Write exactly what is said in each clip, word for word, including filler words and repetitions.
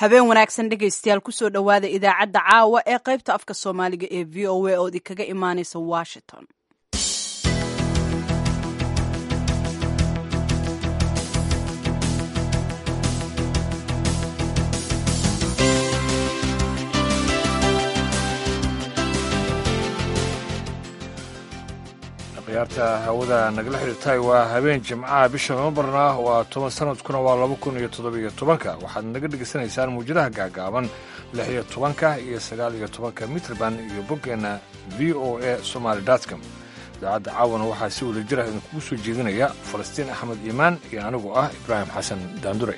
habeen wanaagsan dhegaystayaal kusoo dhowaada idaacadda caawa ee qaybta afka soomaaliga ee v o a oo idinkaga imaanaysa washington. ciyaarta hawada nagala xidhiirtay waa habeen jimcaha bisha Novembarna waa toban sanadkuna waa laba kun iyo toddoba iyo tobanka waxaad naga dhegaysanaysaan muujadaha gaagaaban lix iyo tobanka iyo sagaal iyo tobanka mitrban iyo boggeena v o a somali dot com. idaacadda caawana waxaa si wada jira idinkugu soo jeedinaya Falastiin Axmed Iimaan iyo anigu ah Ibraahim Xasan Daandure.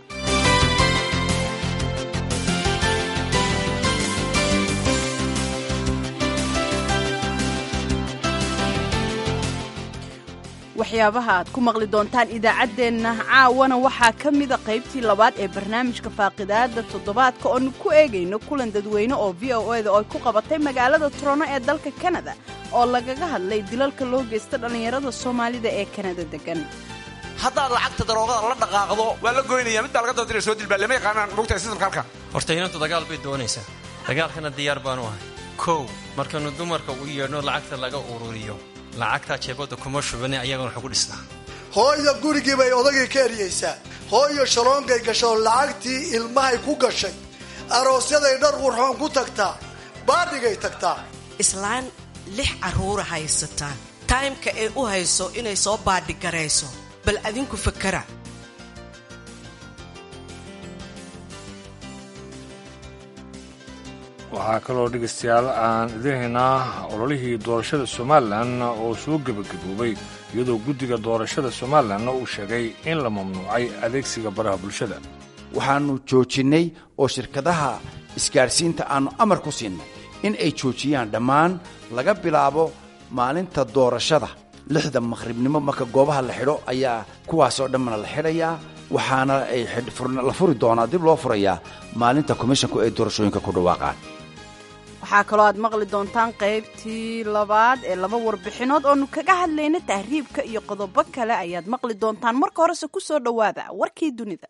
waxyaabaha aad ku maqli doontaan idaacaddeenna caawana waxaa ka mida qaybtii labaad ee barnaamijka faaqidaada toddobaadka oonu ku eegayno kulan dadweyne oo v o eda oo ay ku qabatay magaalada Toronto ee dalka Canada oo lagaga hadlay dilalka loo geysta dhallinyarada Soomaalida ee Canada degan. haddaad lacagta daroogada la dhaqaaqdo waa la goynaya midda laga doodira soo dilbaa lama yaqaanaan mugtahay sistamka halka horta inantu dagaal bay doonaysaa dagaalkana diyaar baanu ahay kow markaanu dumarka u yeedhno lacagta laga ururiyo lacagta jeebada kuma shubane ayagana waxa ku dhisnaa hooyo gurigii bay odagay ka eriyaysaa hooyo shaloongay gasho lacagtii ilmahay ku gashay aroosyaday dhar qurxoon ku tagtaa baadhigay tagtaa islaan lix caruura haysataa taymka ay u hayso inay soo baadhigarayso bal adinku fakara. waxaa kaloo dhegaystayaal aan idin haynaa ololihii doorashada Somaliland oo soo gabagaboobay iyadoo guddiga doorashada Somaliland uu sheegay in la mamnuucay adeegsiga baraha bulshada. waxaanu joojinay oo shirkadaha isgaarsiinta aanu amar ku siinay in ay joojiyaan dhammaan laga bilaabo maalinta doorashada lixda maqribnimo marka goobaha la xidho ayaa kuwaasoo dhamana la xidhayaa waxaana ay la furi doonaa dib loo furayaa maalinta komishanku ay doorashooyinka ku dhawaaqaan. waxaa kaloo aad maqli doontaan qaybtii labaad ee laba warbixinood oonu kaga hadlayna tahriibka iyo qodobo kale ayaad maqli doontaan. marka horese ku soo dhowaada warkii dunida.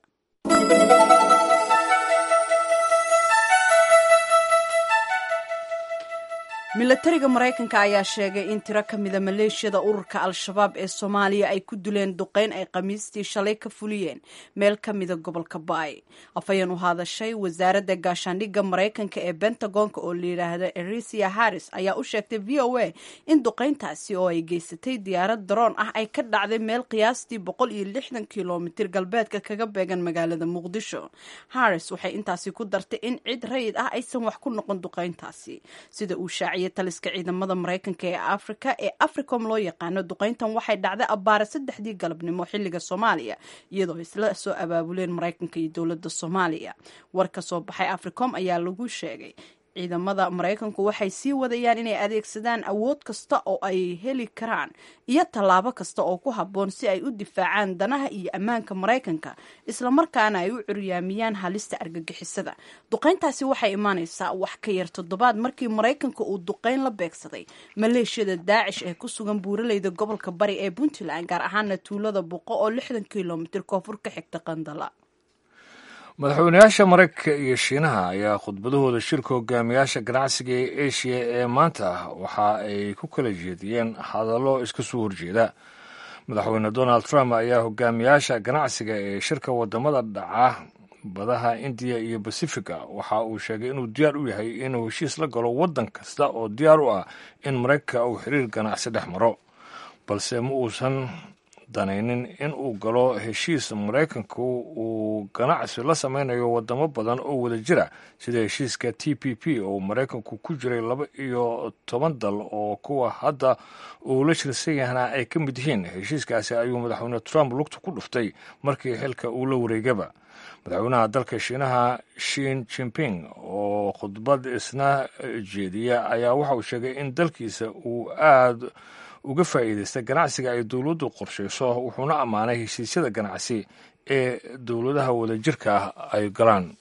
milatariga Mareykanka ayaa sheegay in tiro ka mida maleeshiyada ururka Al-Shabaab ee Soomaaliya ay ku dileen duqeyn ay Khamiistii shalay ka fuliyeen meel ka mida gobolka Bay. afayeen u hadashay wasaaradda gaashaandhigga Mareykanka ee Pentagonka oo la yiraahdo Erisia Harris ayaa u sheegtay V O A in duqeyntaasi oo ay geysatay diyaarad drone ah ay ka dhacday meel qiyaastii boqol iyo lixdan kiiloomitir galbeedka kaga beegan magaalada Muqdisho. Harris waxay intaasi ku dartay in cid rayid ah aysan wax ku noqon duqeyntaasi sida uu shaaciyay taliska ciidamada Mareykanka ee Afrika ee Africom loo yaqaano. duqeyntan waxay dhacday abbaare saddexdii galabnimo xilliga Soomaaliya iyadoo isla soo abaabuleen Mareykanka iyo dowladda Soomaaliya. war ka soo baxay Africom ayaa lagu sheegay ciidamada Mareykanku waxay sii wadayaan inay adeegsadaan awood kasta oo ay heli karaan iyo tallaabo kasta oo ku habboon si ay u difaacaan danaha iyo ammaanka Mareykanka isla markaana ay u curyaamiyaan halista argagixisada. duqeyntaasi waxay imaanaysaa wax ka yar toddobaad markii Mareykanka uu duqeyn la beegsaday maleeshiyada Daacish ee ku sugan buuraleyda gobolka Bari ee Puntland gaar ahaan tuulada Buqo oo lixdan kiiloomitir koonfur ka xigta Qandala. madaxweynayaasha Mareykanka iyo Shiinaha ayaa khudbadahooda shirka hogaamiyaasha ganacsiga ee Asia ee maanta waxa ay ku kala jeediyeen hadallo iska soo horjeeda. madaxweyne Donald Trump ayaa hogaamiyaasha ganacsiga ee shirka wadamada dhaca badaha India iyo Pacifica waxa uu sheegay inuu diyaar u yahay inuu heshiis la galo wadan kasta oo diyaar u ah in Mareykanka uu xiriir ganacsi dhex maro, balse ma uusan danaynin in uu galo heshiis Mareykanku uu ganacsi la sameynayo wadamo badan oo wada jira sida heshiiska T P P oo Mareykanku ku jiray laba iyo toban dal oo kuwa hadda uu la shirsan yahana ay ka mid yihiin. heshiiskaasi ayuu madaxweyne Trump lugta ku dhuftay markii xilka uu la wareegaba. madaxweynaha dalka Shiinaha Xi Jinping oo khudbad isna jeediya ayaa waxa uu sheegay in dalkiisa uu aad uga faa'iideysta ganacsiga ay dowladdu qorshayso, wuxuuna ammaanay heshiisyada ganacsi ee dowladaha wadajirka ah ay galaan.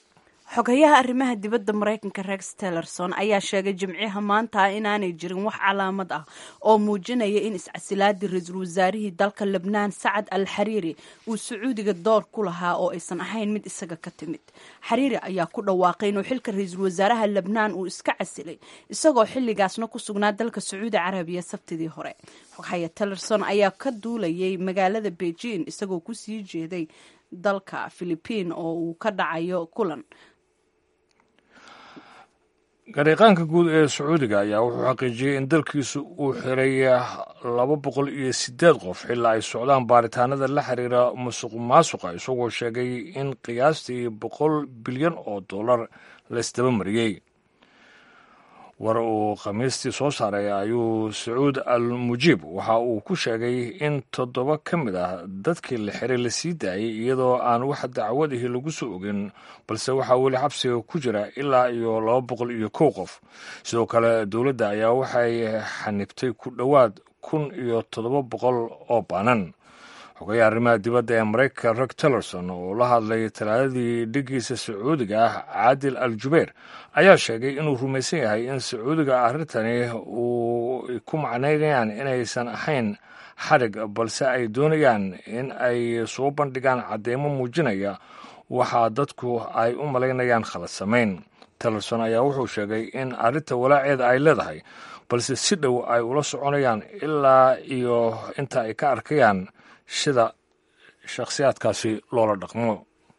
xogayaha arrimaha dibadda maraykanka rex tillerson ayaa sheegay jimciha maanta inaanay jirin wax calaamad ah oo muujinaya in iscasilaadii ra-iisul wasaarihii dalka lebnaan sacad al xariiri uu sacuudiga door ku lahaa oo aysan ahayn mid isaga ka timid. xariiri ayaa ku dhawaaqay inuu xilka ra-iisul wasaaraha lebnaan uu iska casilay isagoo xilligaasna ku sugnaa dalka sacuudi carabiya sabtidii hore. xogahaya tillerson ayaa ka duulayay magaalada beijing isagoo kusii jeeday dalka philippine oo uu ka dhacayo kulan. gareeqaanka guud ee sacuudiga ayaa wuxuu xaqiijiyey in dalkiisu uu xiray laba boqol iyo sideed qof xilaa ay socdaan baaritaanada la xiriira musuq maasuqa isagoo sheegay in qiyaastii boqol bilyan oo dollar la isdaba mariyey. war uu khamiistii soo saaray ayuu sacuud al mujiib waxa uu ku sheegay in toddoba ka mid ah dadkii la xiray la sii daayay iyadoo aan wax dacwadihii lagu soo ogin, balse waxaa weli xabsiga ku jira ilaa iyo laba boqol iyo kow qof. sidoo kale dowladda ayaa waxay xanibtay ku dhowaad kun iyo toddoba boqol oo baanan. xogayaha arrimaha dibadda ee maraykanka rex tillerson oo la hadlay talaadadii dhigiisa sacuudiga ah caadil al jubeer ayaa sheegay inuu rumaysan yahay in sacuudiga arrintani uu ku macnaynayaan inaysan ahayn xadhig, balse ay doonayaan in ay soo bandhigaan cadeymo muujinaya waxa dadku ay u malaynayaan khalad samayn. tillerson ayaa wuxuu sheegay in arrinta walaaceeda ay leedahay, balse si dhow ay ula soconayaan ilaa iyo inta ay ka arkayaan sida shakhsiyaadkaasi loola dhaqmo.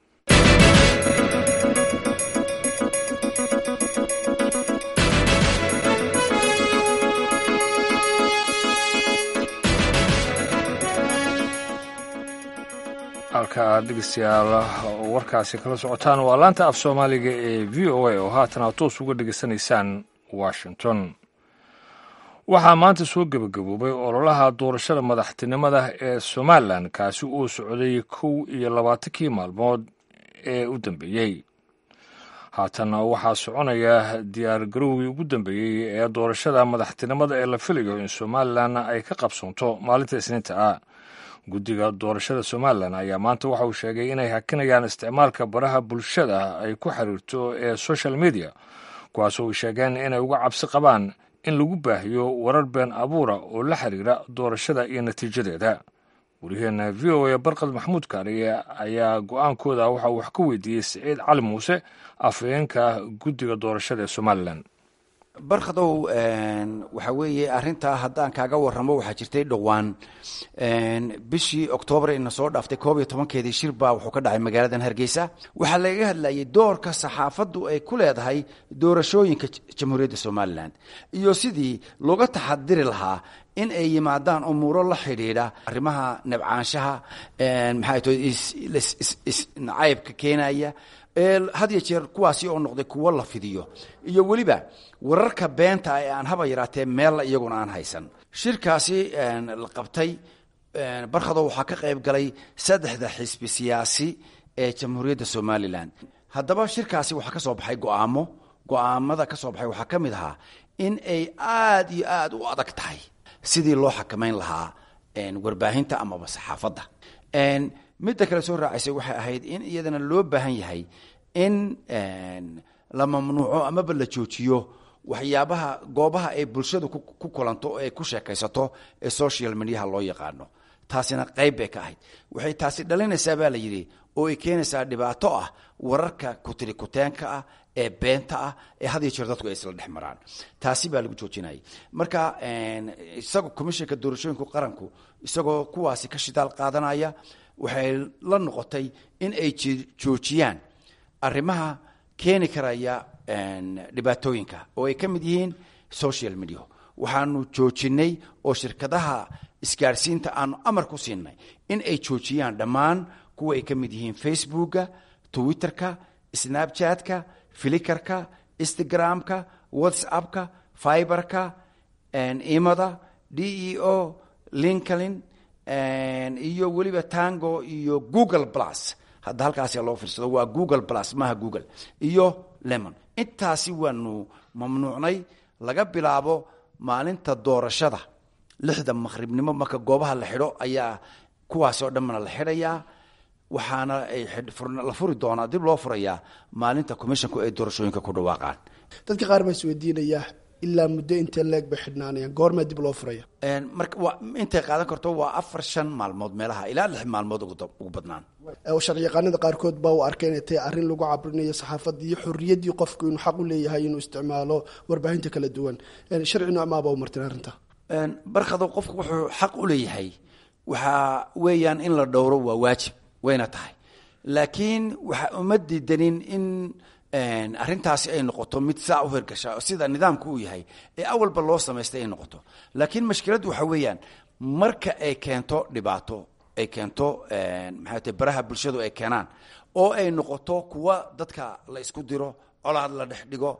halka aad dhegeystayaal warkaasi kala socotaan waa laanta af soomaaliga ee v o a oo haatan aad toos uga dhegeysanaysaan washington. waxaa maanta soo gebagaboobay ololaha doorashada madaxtinimada ee somalilan, kaasi uu socday kow iyo labaatankii maalmood ee u dambeeyey. haatan waxaa soconaya diyaar garowgii ugu dambeeyey ee doorashada madaxtinimada ee la filayo in somalilan ay ka qabsoonto maalinta isniinta ah. guddiga doorashada somalilan ayaa maanta waxa uu sheegay inay hakinayaan isticmaalka baraha bulshada ay ku xiriirto ee social media, kuwaasoo ay sheegeen inay uga cabsi qabaan in lagu baahiyo warar been abuura oo la xiriira doorashada iyo natiijadeeda. waryaheena v o a barqad maxamuud kaariye ayaa go-aankooda waxa uu wax ka weydiiyey siciid cali muuse, afhayeenka guddiga doorashada ee somalilan. barkadow waxa weeye arrintaa haddaan kaaga warramo waxaa jirtay dhowaan bishii oktoobar ina soo dhaaftay koob iyo tobankeedii shir baa wuxuu ka dhacay magaaladan hargeysa. waxaa lagaga hadlayay doorka saxaafaddu ay ku leedahay doorashooyinka jamhuuriyadda somalilan iyo sidii looga taxadiri lahaa in ay yimaadaan umuuro la xidhiidha arrimaha nabcaanshaha maxay tahay isnacaybka keenaya had iyo jeer kuwaasi oo noqday kuwo la fidiyo iyo weliba wararka beenta ee aan haba yaraatee meella iyaguna aan haysan. shirkaasi la qabtay barkado waxaa ka qayb galay saddexda xisbi siyaasi ee jamhuuriyadda somalilan. haddaba shirkaasi waxaa ka soo baxay go'aamo go'aamada ka soo baxay waxaa ka mid ahaa in ay aad iyo aad u adag tahay sidii loo xakamayn lahaa warbaahinta amaba saxaafadda. midda kale soo raacaysay waxay ahayd in iyadana loo baahan yahay in la mamnuuco amaba la joojiyo waxyaabaha goobaha ay bulshadu ku kulanto ee ku sheekaysato ee social mediaha loo yaqaano. taasina qayb bay ka ahayd. waxay taasi dhalinaysaa baa la yidhi oo ay keenaysaa dhibaato ah wararka kutirikuteenka ah ee beenta ah ee had iyo jeer dadku ay isla dhex maraan. taasi baa lagu joojinayay. marka isagoo komishanka doorashooyinka qaranku isagoo kuwaasi ka shidaal qaadanaya waxay la noqotay in ay joojiyaan arrimaha keeni karaya dhibaatooyinka oo ay ka mid yihiin social media. waxaanu joojinay oo shirkadaha isgaarsiinta aanu amar ku siinay in ay joojiyaan dhammaan kuwa ay ka mid yihiin facebooka, twitterka, snapchatka, flickerka, instagramka, whatsappka, fiberka, imada, d e o, lincoln iyo weliba tango iyo google plus. hadda halkaasi loo fiirsado waa google plus maaha google iyo lemon. intaasi waanu mamnuucnay laga bilaabo maalinta doorashada lixda maqribnimo marka goobaha la xidho ayaa kuwaasoo dhanna la xidhayaa. waxaana ay la furi doonaa dib loo furayaa maalinta commissionku ay doorashooyinka ku dhawaaqaan. dadka qaar baa isweydiinaya ilaa muddo intee leeg bay xidhnaanayaan, goormaa dib loo furaya? marka waa intay qaadan karto waa afar shan maalmood meelaha ilaa lix maalmood ugu badnaan. sharci yaqaanada qaarkood baa u arkay inay tahay arrin lagu cabrinayo saxaafadda iyo xorriyaddii qofku inuu xaq u leeyahay inuu isticmaalo warbaahinta kala duwan. sharci noocmaa baa u martin arrinta? barkado qofku wuxuu xaq u leeyahay waxaa weeyaan in la dhowro waa waajib wayna tahay, laakiin waxa uma diidanin in arrintaasi ay noqoto mid saa u hirgasha sida nidaamku uu yahay ee awalba loo samaystay ay noqoto. laakiin mashkiladdu waxa weeyaan marka ay keento dhibaato ay keento maxay tahay baraha bulshadu ay keenaan oo ay noqoto kuwa dadka la isku diro, colaad la dhex dhigo,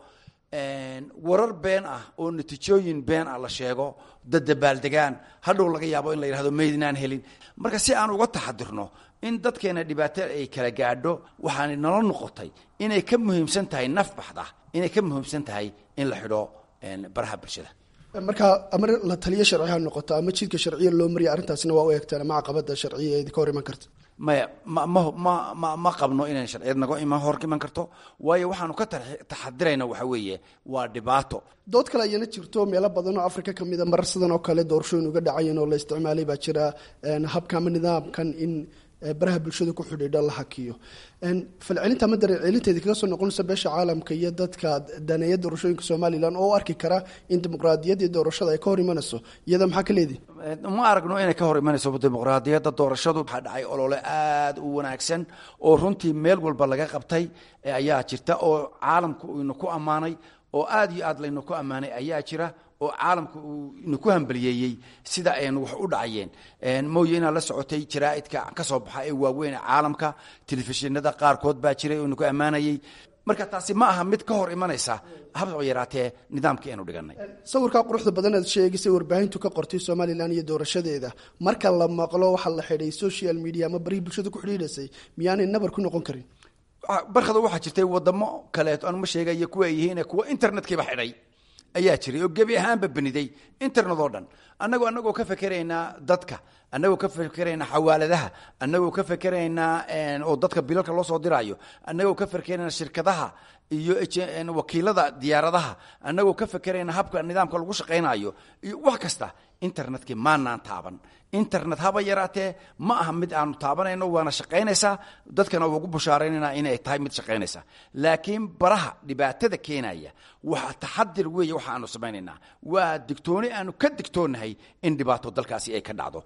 warar been ah oo natiijooyin been ah la sheego, dadabaaldegaan, hadhow laga yaabo in la yidhahdo maydinaan helin. marka si aan uga taxadirno in dadkeena dhibaato ay kala gaadho, waxaana nala noqotay inay ka muhiimsan tahay naf baxda, inay ka muhiimsan tahay in la xidho baraha bulshada. marka ama la taliyo sharci ha noqoto ama jidka sharciya loo mariya arrintaasna waa u egtaan ama caqabada sharciya ee ka hor iman karta? maya ma ma ma ma qabno inay sharciyad naga iman hor iman karto, waayo waxaanu ka taxadirayna waxa weeye waa dhibaato. dood kale ayana jirto meelo badan oo Afrika ka mid ah marar sidan oo kale doorashooyin uga dhacayeen oo la isticmaalay baa jira habka ama nidaamkan in baraha bulshada ku xidhiidha la hakiyo. falcelinta ama dareencelinteedii kaga soo noqonaysa beesha caalamka iyo dadka daneeya doorashooyinka Somaliland oo u arki kara in dimuqraadiyadda doorashada ay ka hor imanayso, iyada maxaa ka leedahay? ma aragno inay ka hor imanayso dimuqraadiyadda doorashadu. waxaa dhacay olole aad u wanaagsan oo runtii meel walba laga qabtay ayaa jirta, oo caalamku uu ku ammaanay, oo aad iyo aad laynu ku ammaanay ayaa jira, oo caalamku uu inu ku hambaliyeeyey sida aynu wax u dhacayeen. mooye inaa la socotay jaraa'idka ka soo baxa ee waaweyn ee caalamka, telefishinada qaarkood baa jiray oo inu ku ammaanayey. marka taasi ma aha mid ka hor imanaysa habsoo yaraatee nidaamkii aynu dhiganay. sawirkaa quruxda badan aad sheegaysay warbaahintu ka qortay Somaliland iyo doorashadeeda, marka la maqlo waxa la xidhay social media ama bari bulshada ku xidhiidhaysay, miyaanay nabar ku noqon karin? barkadu waxaa jirtay wadamo kaleeto aan ma sheegayo kuwa ay yihiin kuwa internetkiiba xidhay ayaa jiray oo gebi ahaanba beniday internet oo dhan. annagoo annagoo ka fikeraynaa dadka, annagoo ka fikeraynaa xawaaladaha, annagoo ka fikeraynaa oo dadka bilalka loo soo diraayo, annagoo ka fikeraynaa shirkadaha iyo wakiilada diyaaradaha, annagoo ka fikeraynaa habka nidaamka lagu shaqaynayo iyo wax kasta. internetkii maanaan taaban. internet haba yaraatee ma aha mid aanu taabanayno, waana shaqaynaysaa, dadkana ugu bushaaraynayna inay tahay mid shaqaynaysa. laakiin baraha dhibaatada keenaya waxa taxadir weeye waxa aanu samaynaynaa, waa digtooni aanu ka digtoonahay in dhibaato dalkaasi ay ka dhacdo.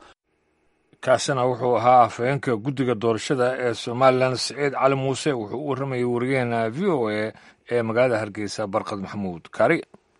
kaasina wuxuu ahaa afhayeenka guddiga doorashada ee Somaliland Saciid Cali Muuse. wuxuu u warramayay wariyaheena V O A ee magaalada Hargeysa Barkad Maxamuud Kaari.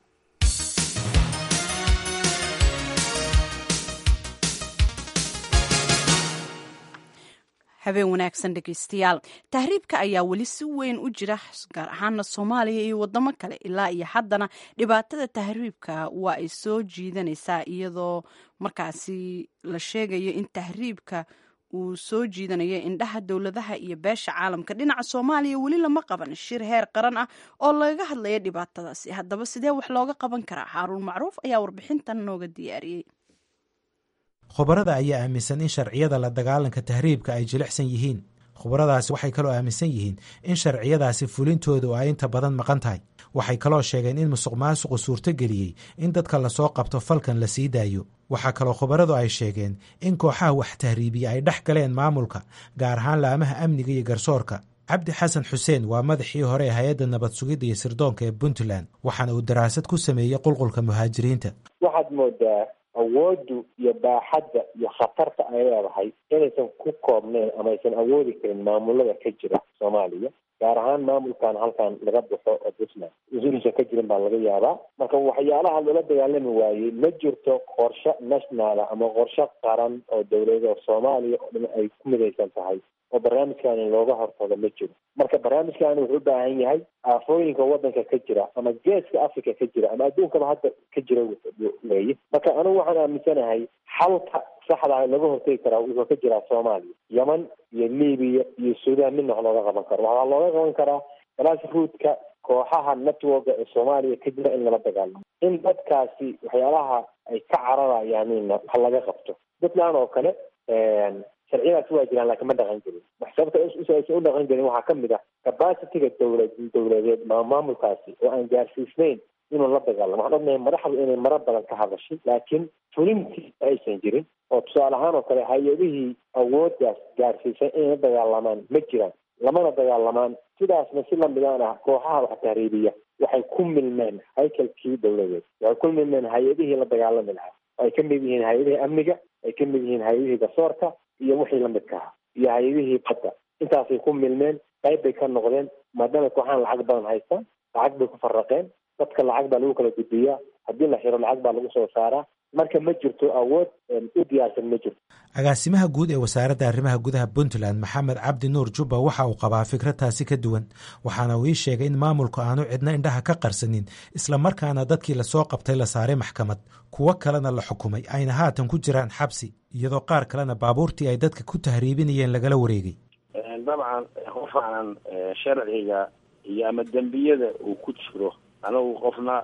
habeen wanaagsan dhegeystayaal. tahriibka ayaa weli si weyn u jira gaar ahaana Soomaaliya iyo wadamo kale. ilaa iyo haddana dhibaatada tahriibka waa ay soo jiidanaysaa, iyadoo markaasi la sheegayo in tahriibka uu soo jiidanayo indhaha dowladaha iyo beesha caalamka. dhinaca Soomaaliya weli lama qaban shir heer qaran ah oo laga hadlaya dhibaatadaasi. haddaba sidee wax looga qaban karaa? Xaaruun Macruuf ayaa warbixintan nooga diyaariyey. khubarada ayaa aaminsan in sharciyada la dagaalanka tahriibka ay jilicsan yihiin. khubaradaasi waxay kaloo aaminsan yihiin in sharciyadaasi fulintoodu ay inta badan maqan tahay. waxay kaloo sheegeen in musuq maasuqu suurtogeliyey in dadka lasoo qabto falkan la sii daayo. waxaa kaloo khubaradu ay sheegeen in kooxaha wax tahriibiya ay dhex galeen maamulka, gaar ahaan laamaha amniga iyo garsoorka. cabdi xasan xuseen waa madaxii hore ee hay-adda nabad sugidda iyo sirdoonka ee Puntland, waxaana uu daraasad ku sameeyey qulqulka muhaajiriinta. waxaad moodaa awooddu iyo baaxadda iyo khatarta ay leedahay inaysan ku koobnayn ama aysan awoodi karin maamulada ka jira Soomaaliya, gaar ahaan maamulkan halkan laga baxo oo Puntland inuusan ka jirin baa laga yaabaa. marka waxyaalaha loola dagaalami waayey ma jirto qorshe national ama qorshe qaran oo dowladda Soomaaliya oo dhan ay ku midaysan tahay oo barnaamijkan looga hortago ma jiro. marka barnaamijkan wuxuu u baahan yahay aafooyinka wadanka ka jira ama geeska Afrika ka jira ama adduunkaba hadda ka jira weeye. marka anigu waxaan aaminsanahay xalka saxda ah laga hortagi karaa wuxuu ka jiraa Soomaaliya, Yemen iyo Liibiya iyo Suudaan midna wax looga qaban karo. waxaa looga qaban karaa grassrootka kooxaha networka ee Soomaaliya ka jira in lala dagaalamo, in dadkaasi waxyaalaha ay ka cararayaan wax laga qabto. Puntland oo kale sharciyadaasi waa jiraan laakiin ma dhaqan jirin. sababta aysan u dhaqan jirin waxaa ka mid ah capacity-ga dowlad dowladeed maamulkaasi oo aan gaarsiisnayn inuu la dagaalamo. waxaan ognahay madaxdu inay maro badan ka hadashay laakiin fulintii aysan jirin. oo tusaale ahaan oo kale hay-adihii awooddaas gaarsiisan inay la dagaalamaan ma jiraan, lamana dagaalamaan. sidaasna si lamidaan ah kooxaha wax tahriibiya waxay ku milmeen haykalkii dowladeed, waxay ku milmeen hay-adihii la dagaalami lahaa. ay ka mid yihiin hay-adihii amniga, ay ka mid yihiin hay-adihii garsoorka iyo wixii lamidka ah, iyo hay-adihii badda. intaasay ku milmeen, qayb bay ka noqdeen. maadaama kooxahan lacag badan haystaan, lacag bay ku farraqeen. dadka lacag baa lagu kala gudbiyaa, haddii la xiro lacag baa lagu soo saaraa. marka ma jirto awood u diyaarsan ma jirto. agaasimaha guud ee wasaaradda arrimaha gudaha puntland maxamed cabdi nuur jubba waxa uu qabaa fikradtaasi ka duwan, waxaana uu ii sheegay in maamulku aanu cidna indhaha ka qarsanin, islamarkaana dadkii lasoo qabtay la saaray maxkamad, kuwo kalena la xukumay, ayna haatan ku jiraan xabsi, iyadoo qaar kalena baabuurtii ay dadka ku tahriibinayeen lagala wareegay. dabcan qofaan sharciga iyo ama dembiyada uu ku jiro anagu qofna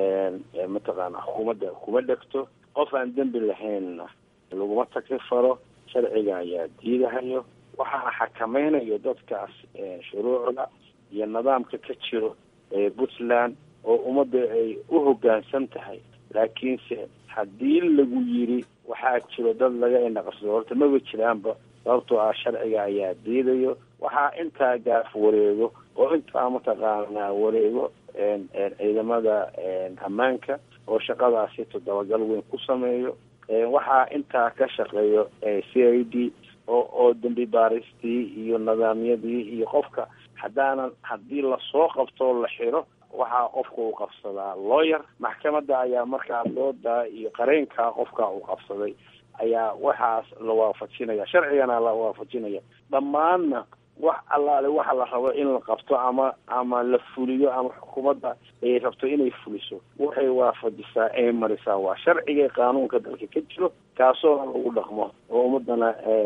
mataqaana xukuumadda kuma dhegto, qof aan dembi lahaynna laguma takrifaro. sharciga ayaa diidahayo, waxaana xakamaynayo dadkaas shuruucda iyo nidaamka ka jiro ee puntland oo ummadda ay u hoggaansan tahay. laakiinse haddii lagu yiri waxaa jiro dad laga indhaqsado, horta maba jiraanba, sababtoo ah sharciga ayaa diidayo. waxaa intaa gaaf wareego oo intaa mataqaana wareego ciidamada ammaanka oo shaqadaasi toddobagal weyn ku sameeyo. waxaa intaa ka shaqeeyo c i d oo oo dembi baaristii iyo nidaamyadii iyo qofka haddaanan haddii lasoo qabto la xiro waxaa qofka uu qabsadaa lawyer. maxkamadda ayaa markaa doodaa iyo qareenkaa qofka uu qabsaday ayaa waxaas la waafajinaya, sharcigana la waafajinaya. dhammaanna wax allaale waxa la rabo in la qabto ama ama la fuliyo ama xukuumadda ay rabto inay fuliso waxay waafajisaa ay marisaa waa sharciga qaanuunka dalka ka jiro, kaasoo lagu dhaqmo oo ummadana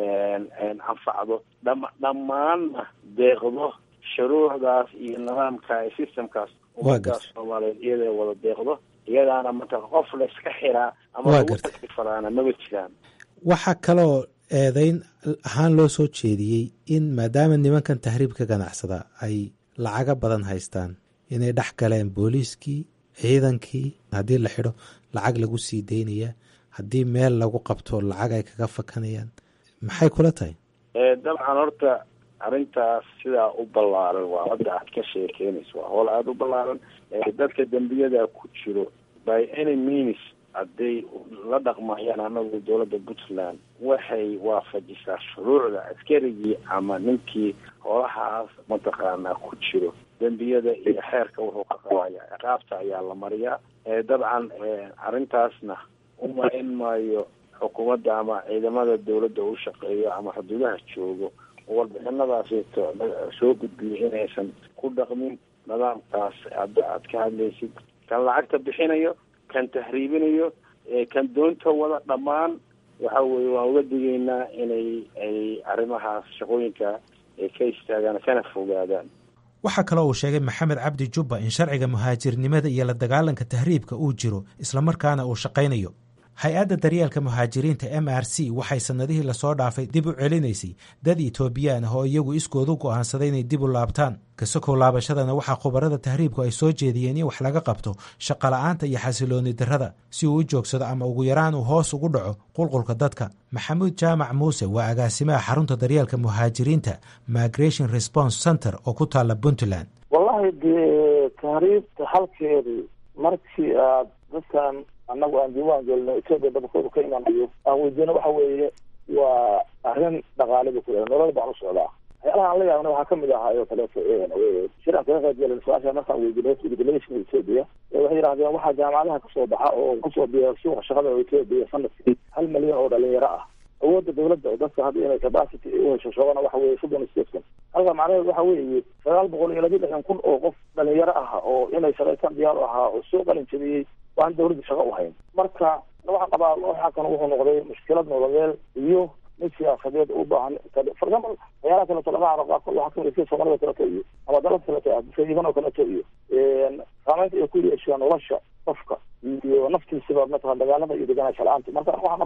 anfacdo, dhammaanna deeqdo shuruucdaas iyo nidaamka iyo systemkaas ummaddaas soomaaliyeed iyada wada deeqdo. iyadaana mata qof la iska xiraa ama lagu takfaraana maba jiraan. waxaa kaloo eedayn ahaan loo soo jeediyey in maadaama nimankan tahriibka ganacsada ay lacaga badan haystaan inay dhex galeen booliiskii, ciidankii, haddii la xidho lacag lagu sii daynaya, haddii meel lagu qabto lacag ay kaga fakanayaan. maxay kula tahay? dabcan horta arrintaas sidaa u ballaaran waa hadda aad ka sheekeynayso, waa howl aada u ballaaran. dadka dembiyada ku jiro by any means hadday la dhaqmayaan anagu dowladda puntland waxay waafajisaa shuruucda askarigii ama ninkii holahaas mataqaanaa ku jiro dembiyada iyo xeerka wuxuu ka qabaya ciqaabta ayaa la mariyaa. dabcan arrintaasna umalayn maayo xukuumadda ama ciidamada dowladda u shaqeeyo ama xuduudaha joogo warbixinadaasito soo gudbiyo inaysan ku dhaqmin nidaamkaas hadda aad ka hadlaysid. kan lacagta bixinayo, kan tahriibinayo, kan doonta wada, dhammaan waxa weye waan uga digaynaa inay ay arrimahaas shaqooyinka ay ka istaagaan kana fogaadaan. waxaa kaloo uu sheegay maxamed cabdi jubba in sharciga muhaajirnimada iyo la dagaalanka tahriibka uu jiro islamarkaana uu shaqaynayo. hay-adda daryeelka muhaajiriinta m r c waxay sanadihii lasoo dhaafay dib u celinaysay dad etoobiyaan ah oo iyagu iskoodu go'aansaday inay dib u laabtaan. kasokow laabashadana waxaa khubarada tahriibku ay soo jeediyeen in wax laga qabto shaqola'aanta iyo xasilooni darrada si uu u joogsado ama ugu yaraan uu hoos ugu dhaco qulqulka dadka. maxamuud jaamac muuse waa agaasimaha xarunta daryeelka muhaajiriinta migration response center oo ku taala puntland. wallahi dee tahriibta halkeedu markii aad dadkan annagu aan diiwaan gelino etoobiya dabakoodu ka imanayo aan weydiino waxa weeye waa arrin dhaqaaliba ku leedahay, nolol baan u socdaa. waxyaalaha aan la yaabna waxaa kamid ahaa oo kaleeto shiraan kaga qayb gelin su-aasha markaan weydiinay regulation etoobiya waxay yidhahdeen waxaa jaamacadaha kasoo baxa oo kusoo biya suuqa shaqada oo etoobiya sanadkii hal milyan oo dhalinyaro ah. awoodda dawladda oo dadka hadda inay capacity u hesho shaqana waxa weeye soddon iyo sideed kun. halka macnaheedu waxa weeye sagaal boqol iyo laba lixdan kun oo qof dhalinyaro ah oo inay shaqaystaan diyaar u ahaa oo soo qalin jabiyey waan dawladda shaqo u hayn. marka waxaa qabaa waxaa kan wuxuu noqday mushkilad nololeed iyo mid siyaasadeed u baahan. for example waxyaalaha kaleeto laga caro qaarkood waxaa kamid sida soomaalida kaleeto iyo ama dalad kaleeto sayban oo kaleeto iyo saamaynta ay ku yeeshaan nolosha qofka iyo naftiisaba mataqan dagaalada iyo deganaansha la-aanta. marka waxaan qabnaa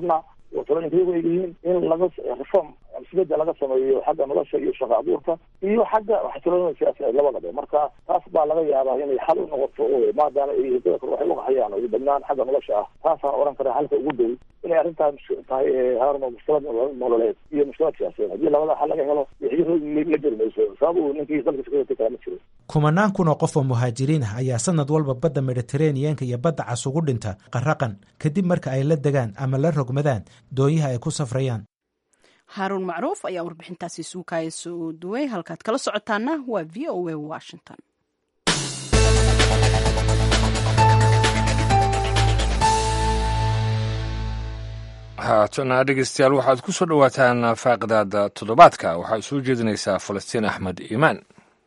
oo talooyinka iyagu ay yihiin in laga reform isbedel laga sameeyo xagga nolosha iyo shaqo abuurka iyo xagga xasiloonida siyaasadeed labadaba. marka taas baa laga yaabaa inay xal u noqoto oo maadaama ay hidada kor waxay uga hayaan oo badnaan xagga nolosha ah. taasaan oran karaa halka ugu dhow inay arrintaan tahay haarno mushkilad nololeed iyo mushkilad siyaasadeed. haddii labada xal laga helo la jiri mayso sabab uu ninkii dalka security kala ma jiro. kumanaan kun oo qof oo muhaajiriin ah ayaa sanad walba badda mediterraneanka iyo badda cas ugu dhinta qarraqan kadib marka ay la degaan ama la rogmadaan doonyaha ay ku safrayaan. haaruun macruuf ayaa warbixintaasi suukaya soo duway. halkaad kala socotaana waa v o a Washington. haatana dhegeystayaal waxaad ku soo dhowaataan faaqidaada toddobaadka. waxaa soo jeedinaysaa falastiin axmed iimaan.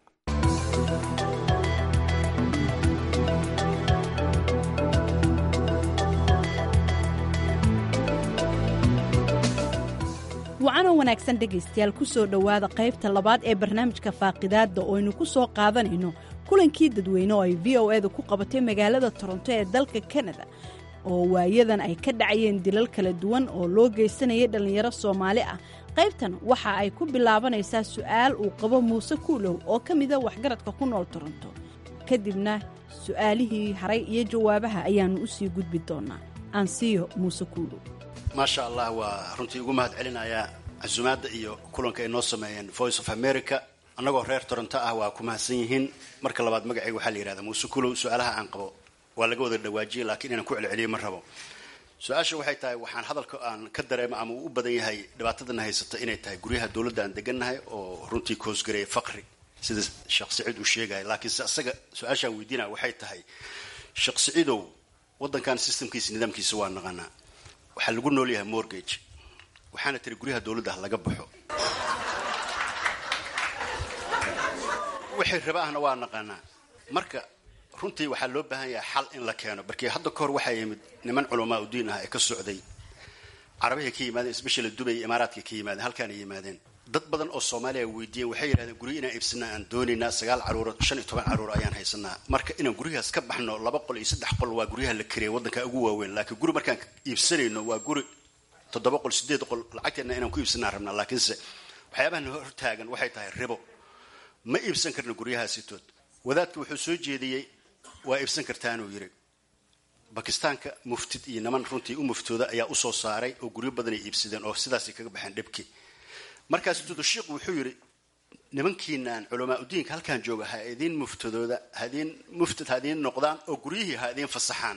wacanoo wanaagsan dhegaystayaal ku soo dhowaada qaybta labaad ee barnaamijka faaqidaadda oo aynu ku soo qaadanayno kulankii dadweyne oo ay v o eeda ku qabatay magaalada toronto ee dalka kanada oo waayadan ay ka dhacayeen dilal kala duwan oo loo geysanayay dhallinyaro soomaali ah. qaybtan waxa ay ku bilaabanaysaa su'aal uu qabo muuse kuulow oo ka mida waxgaradka ku nool toronto. kadibna su'aalihii haray iyo jawaabaha ayaannu u sii gudbi doonaa. aansiyo muuse kuulow. maasha allah waa runtii ugu mahad celinayaa casumaadda iyo kulanka ay noo sameeyeen voice of america. annagoo reer toronto ah waa ku mahadsan yihiin. marka labaad magacayga waxaa la yidhahdaa muuse kuulow. su-aalaha aan qabo waa laga wada dhawaajiyey laakiin inaan ku celceliyo ma rabo. su-aasha waxay tahay waxaan hadalka aan ka dareemo ama uu u badan yahay dhibaatadana haysata inay tahay guryaha dowladda aan degannahay oo runtii koosgareeya faqri sida sheekh saciid uu sheegaya. laakiinse isaga su-aashaan weydiinaya waxay tahay sheekh saciidow waddankan systemkiisa nidaamkiisa waa naqanaa. waxaa lagu nool yahay mortgage. waxaana tiri guryaha dowladda laga baxo. wixii raba ahna waa naqanaa. marka runtii waxaa loo baahan yahay xal in la keeno. barkii hadda kahor waxaa yimid niman culamaa u diin ah ee ka socday carabiga ka yimaadeen especially Dubai iyo Imaaraadka ka yimaadeen halkaan ay yimaadeen. dad badan oo Soomaaliya weydiiyeen waxay yiraahdeen guri inaan iibsana aan doonaynaa sagaal caruur shan iyo toban caruur ayaan haysanaa. marka inaan gurigaas ka baxno laba qol iyo saddex qol waa guryaha la kireeyay waddanka ugu waaweyn. laakiin guri markaan iibsanayno waa guri toddoba qol sideed qol lacagteena inaan ku iibsanaa rabnaa. laakiinse waxyaabahan hor taagan waxay tahay ribo. ma iibsan karno guryahaasi tood. wadaadku wuxuu soo jeediyey waa iibsan kartaan uu yiri. Bakistaanka muftid iyo niman runtii u muftooda ayaa u soo saaray oo guryo badan ay iibsadeen oo sidaas kaga baxeen dhibki. markaas intuu sheekhu wuxuu yiri nimankiinaan culamaa u diinka halkaan jooga ha idin muftadooda hadin muftad hadin noqdaan oo guryihii ha idin fasaxaan.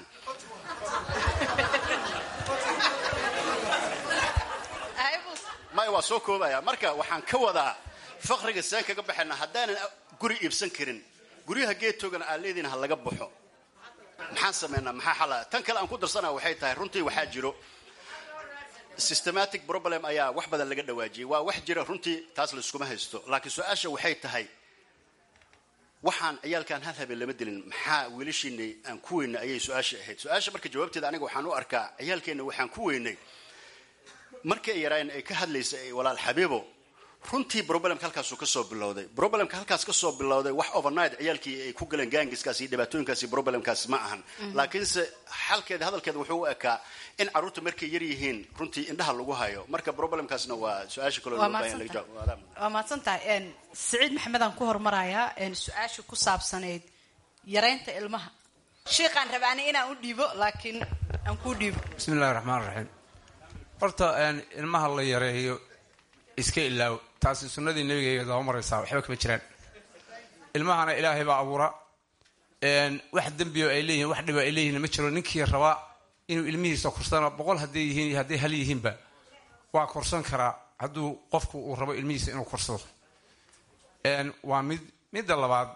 ma waa soo koobaya. marka waxaan ka wadaa faqriga saan kaga baxayna haddaanan guri iibsan karin guryaha geedtoogana aan leedin ha laga baxo. maxaan sameynaa maxaa xalaa. tan kale aan ku darsanaa waxay tahay runtii waxaa jiro systematic problem ayaa wax badan laga dhawaajiyay. waa wax jira runtii taas la iskuma haysto. laakiin su-aasha waxay tahay waxaan ciyaalkan hal habeen lama dilin maxaa wiilashiinay aan ku weynay ayay su-aasha ahayd. su-aasha marka jawaabteeda aniga waxaan u arkaa ciyaalkeenna waxaan ku weynay markay ay yaraan ay ka hadlaysay walaal xabiibo runtii problemka halkaas uu ka soo bilowday. problemka halkaas ka soo bilowday wax overnight ciyaalkii ay ku galeen gaangiskaas iyo dhibaatooyinkaas iyo problemkaas ma ahan. laakiinse xalkeeda hadalkeeda wuxuu u ekaa in caruurta markay yar yihiin runtii indhaha lagu hayo. marka problemkaasna waa su-aasha kale loo baahan laga jawaabo. waa mahadsantahay. Saciid Maxamed aan ku hormarayaa su-aasha ku saabsaneyd yareynta ilmaha. sheekhaan rabaana inaan u dhiibo laakiin aan ku dhiibo. bismillaahir rahmaanir rahiim. horta ilmaha la yareeyo iska ilaaw taasi sunnadii nabiga daba maraysaa waxba kama jiraan. ilmahana ilaahay baa abuura. wax dambiyo ay leeyihiin wax dhiba ay leeyihiin ma jiro. ninkii rabaa inuu ilmihiisa korsana boqol hadday yihiin iyo hadday hal yihiinba waa korsan karaa hadduu qofku uu rabo ilmihiisa inuu korsado. waa mid midda labaad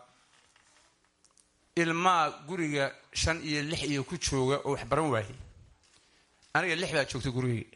ilmaha guriga shan iyo lix iyo ku jooga oo wax baran waayay. aniga lix baa joogta gurigayga.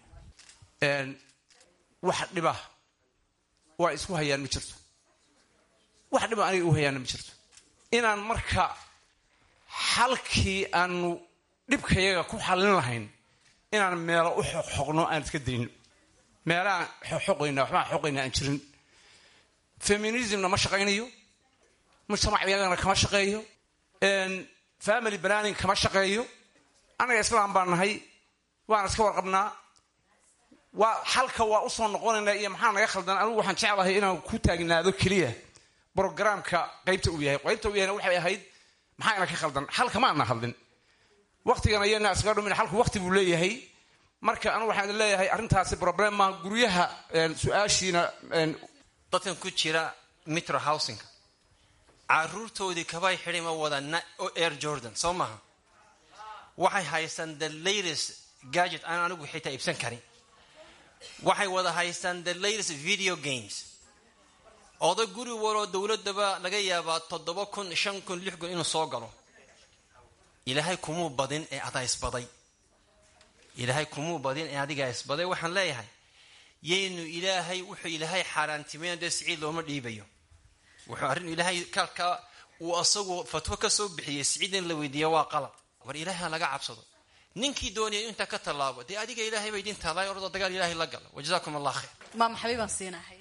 wax dhiba waa isku hayaan ma jirto. wax dhiba aniga u hayaana ma jirto. inaan marka xalkii aanu dhibkayaga ku xallin lahayn inaan meelo u xoqno aan iska dayno. meelahaan xoqayna waxbaan xoqayna aan jirin. feminismna ma shaqaynayo. mujtamaciyagana kama shaqeeyo. family planning kama shaqeeyo. anaga islaam baan nahay waan iska warqabnaa. waa xalka waa usoo noqonaynaa iyo maxaa naga khaldan. anigu waxaan jeclahay inaan ku taagnaado keliya brogramka qaybta uu yahay. qaybta uu yahayna waxay ahayd maxaa ina ka khaldan. xalka ma ana hadlin, waktigana iyana iskaga dhumin. xalku wakti buu leeyahay. marka anigu waxaan leeyahay arrintaasi problema guryaha. su-aashiina dadkan ku jira metro housingka caruurtoodii kabay xidhay ma wada air jordan soo maha. waxay haystaan the latest gadget aan anigu xitaa iibsan karin. waxay wada haystaan the latest video games. oday guri waloo dowladaba laga yaabaa toddoba kun shan kun lix kun inuu soo galo. ilaahay kumuu badin ee adaa isbaday. ilaahay kumuu badin ee adigaa isbaday. waxaan leeyahay yaynu ilaahay wuxuu ilaahay xaaraantimeyn dee siciid looma dhiibayo. wuxuu arrin ilaahay kalka uu asagu fatwo ka soo bixiyey siciid in la weydiiya waa qalad. war ilaahay laga cabsado. ninkii doonaya inta ka tallaabo dee adiga ilaahay bay idin taallay ordo dagaal ilaahay la gala. wajazaakum allah khayr. maama xabiibaan siinahay.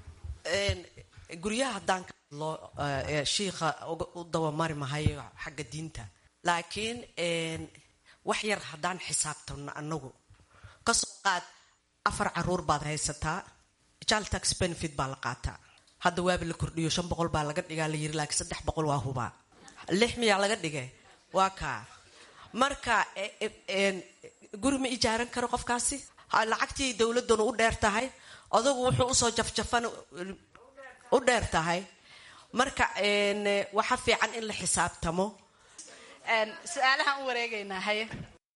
guryaha haddaan ka hadlo shiikha u dabamari mahayo xagga diinta, laakiin wax yar haddaan xisaabtano anagu kasoo qaad afar caruur baad haysataa, child tax benefit baa la qaataa. hadda waaba la kordhiyo shan boqol baa laga dhigaa la yiri, laakiin saddex boqol waa hubaa. lix miyaa laga dhigay waa kaa. marka guri ma ijaaran karo qofkaasi. lacagtii dowladuna u dheer tahay, odagu wuxuu usoo jafjafan u dheer tahay. marka waxa fiican in la xisaabtamo. su-aalahaan u wareegaynaa haye.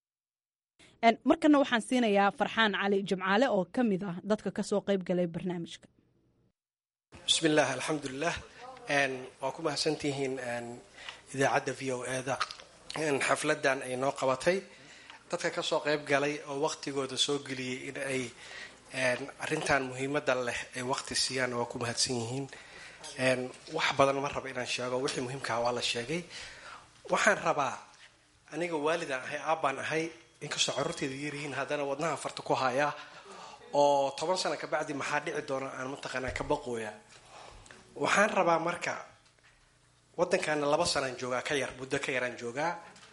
markana waxaan siinayaa farxaan cali jimcaale oo ka mid ah dadka kasoo qayb galay barnaamijka. bismi illah alxamdulilah. waa ku mahadsantihiin idaacadda v o e da xafladan ay noo qabatay. dadka kasoo qayb galay oo waqtigooda soo geliyey in ay arrintan muhiimada leh ay waqti siiyaan waa ku mahadsan yihiin. wax badan ma raba inaan sheego, wixii muhiimkaha waa la sheegay. waxaan rabaa, aniga waalidaan ahay, aabbaan ahay, inkastoo carruurteeda yaryihiin haddana wadnaha farta ku hayaa oo toban sano kabacdi maxaa dhici doona aan mataqaanaa ka baqooya. waxaan rabaa marka, waddankaana laba sanaan joogaa ka yar, muddo ka yaraan joogaa.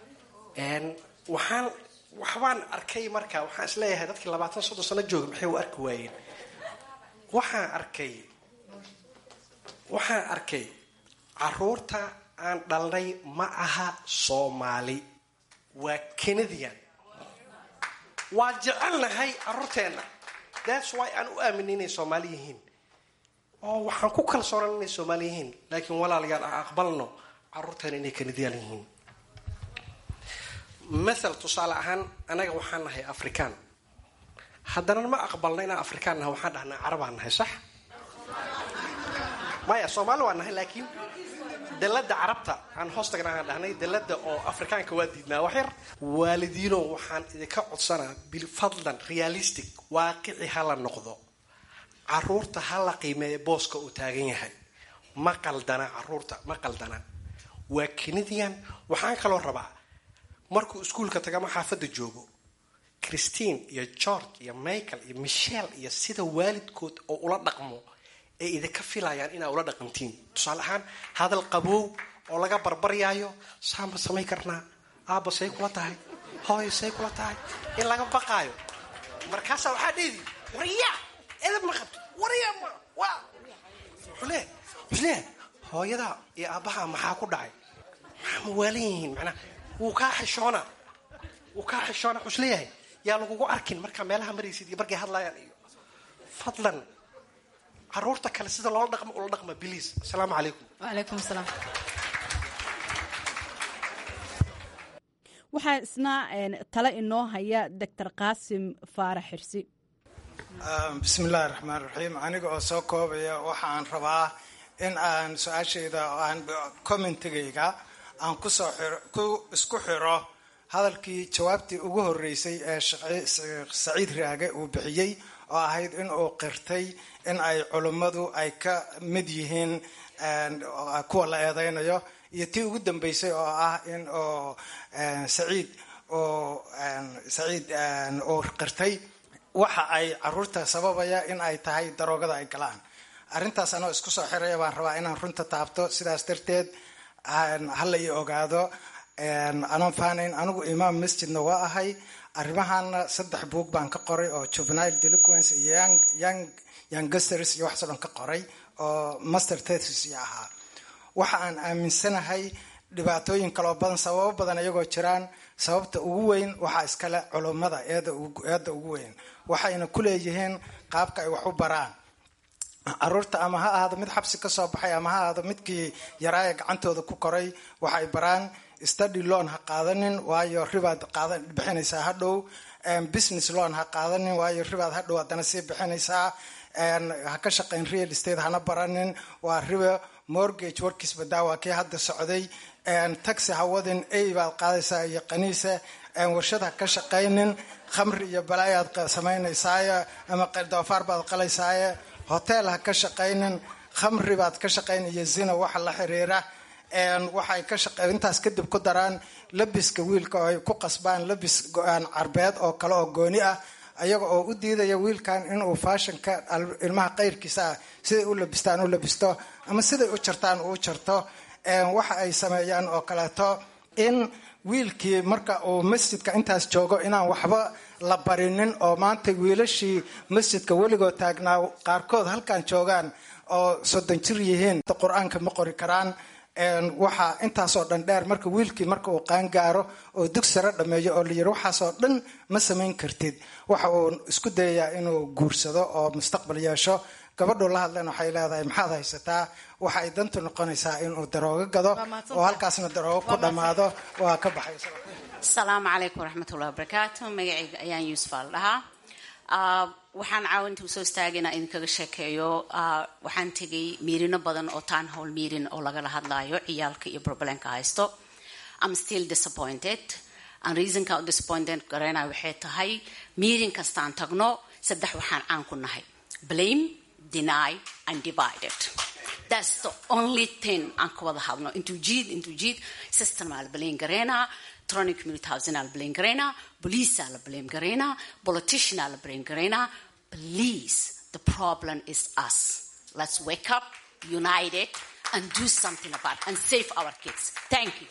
waxaan waxbaan arkay marka, waxaan isleeyahay dadkii labaatan soddon sano jooga maxay u arki waayeen. waxaan arkay waxaan arkay caruurta aan dhalnay ma aha Soomaali, waa Canadian. waa jecelnahay caruurteena, that's why aan u aaminay inay Soomaali yihiin oo waxaan ku kalsoonaan inay Soomaali yihiin. laakiin walaalayaal aan aqbalno caruurteena inay Canadian yihiin. مثل تصال عن أنا وحنا هي أفريكان. haddana ma aqbalnayna afrikaan ah waxaan dhahnaa carabaan nahay sax maya Soomaali waan nahay laakiin dalada carabta aan hoostagna aan dhahnay dalada oo afrikaanka waa diidnaa wax yar waalidiino waxaan idinka codsanaa bil fadlan realistic waaqici hala noqdo caruurta hala qiimeeyo booska uu taagan yahay ma qaldana caruurta ma qaldana waa Canadian waxaan kaloo rabaa markuu iskuulka tagama xaafada joogo Christine iyo George iyo Michael iyo Michelle iyo sida waalidkood oo ula dhaqmo ee idinka filayaan inaa ula dhaqantiin tusaale ahaan hadal qabow oo laga barbaryaayo saamba samay karnaa aaba say kula tahay hooyo say kula tahay in laga baqaayo markaas waxa dhidi wariya edab ma qabto wariya ma waa xule xule hooyada iyo aabaha maxaa ku dhacay ma waliin macna uu ka xishoona uu ka xishoona xusleeyahay yaa lagu arkin marka meelaha maraysid iyo markay hadlayaan iyo fadlan caruurta kale sida loo dhaqmo oo dhaqma please assalaamu alaykum wa alaykum asalaam waxa isna tala inoo haya Doctor Qaasim Faarax Xirsi bismillaahir rahmaanir rahiim aniga oo soo koobaya waxaan rabaa in aan su'aashayda aan commentigayga aan ku soo xiro ku isku xiro hadalkii jawaabtii ugu horeysay ee Saciid Raage uu bixiyay oo ahayd in uu qirtay in ay culimadu ay ka mid yihiin kuwa la eedeynayo iyo tii ugu dambeysay oo ah in oo Saciid oo Saciid oo qirtay waxa ay caruurta sababaya in ay tahay daroogada ay galaan arrintaas anoo isku soo xiraya baan rabaa inaan runta taabto sidaas darteed hal ay ogaado anaan faanayn anigu imaam masjidna waa ahay arrimahana saddex buug baan ka qoray oo juvenile delinquency iyo young young youngsters iyo waxaasoo dhan ka qoray oo master thesis ahaa. waxa aan aaminsanahay dhibaatooyin kaloo badan, sababo badan iyagoo jiraan. sababta ugu weyn waxaa iskale culummada eeda eeda ugu weyn, waxayna ku leeyihiin qaabka ay wax u baraan caruurta, ama ha ahaado mid xabsi ka soo baxay ama ha ahaado midkii yaraaya gacantooda ku koray. waxay baraan study loan ha qaadanin waayo ribaad qaadan bixinaysaa hadhow. business loan ha qaadanin waayo ribaad hadhow haddana sii bixinaysaa. ha ka shaqayn real estate hana baranin, waa riba. mortgage warkiis badaa waa kii hadda socday. taxi hawadin a baad qaadaysaa iyo qaniisa. warshad ha ka shaqaynin, khamri iyo balaayaad samaynaysaay ama doofaar baad qalaysaaye. hotel ha ka shaqaynin, khamri baad ka shaqayn iyo zina waxa la xiriira. waxay ka shaqey intaas kadib ku daraan labiska wiilka oo ay ku qasbaan labis go-aan carbeed oo kale oo gooni ah, ayaga oo u diidaya wiilkan inuu faashanka ilmaha qayrkiisa ah siday u labistaan u labisto ama siday u jartaan u jarto. waxa ay sameeyaan oo kaleeto in wiilkii marka uu masjidka intaas joogo inaan waxba la barinin, oo maanta wiilashii masjidka weligood taagnaa qaarkood halkan joogaan oo soddon jir yihiin, qur-aanka ma qori karaan. waxaa intaasoo dhan dheer marka wiilkii marka uu qaangaaro oo dugsi sare dhameeyo oo layiri waxaasoo dhan ma samayn kartid, waxa uu isku dayayaa inuu guursado oo mustaqbal yeesho. gabadhu la hadleen waxay leedahay maxaad haysataa, waxa ay dantu noqonaysaa inuu daroogo gado oo halkaasna daroogo ku dhammaado. waa ka baxaysa. asalaamu calaykum waraxmatullahi wabarakaatu. magacayga ayaan yuusuf al dhahaa. waxaan caawinta usoo istaagay inaan idinkaga sheekeeyo. waxaan tegay miirino badan oo town hall meeting oo lagala hadlaayo ciyaalka iyo problemka haysto. I'm still disappointed. and reasonka disappointed gareynayo waxay tahay meeting kastaan tagno saddex waxaan caan ku nahay: blame, deny and divided. That's the only thing aan ka wada hadno. intuu jiid intuu jiid system aa la blame gareynaa, electronic community housing aa la blame gareynaa, police aa la blame gareynaa, politician aa la blame gareynaa. Please, the problem is us. Let's wake up, united and do something about it and save our kids. Thank you.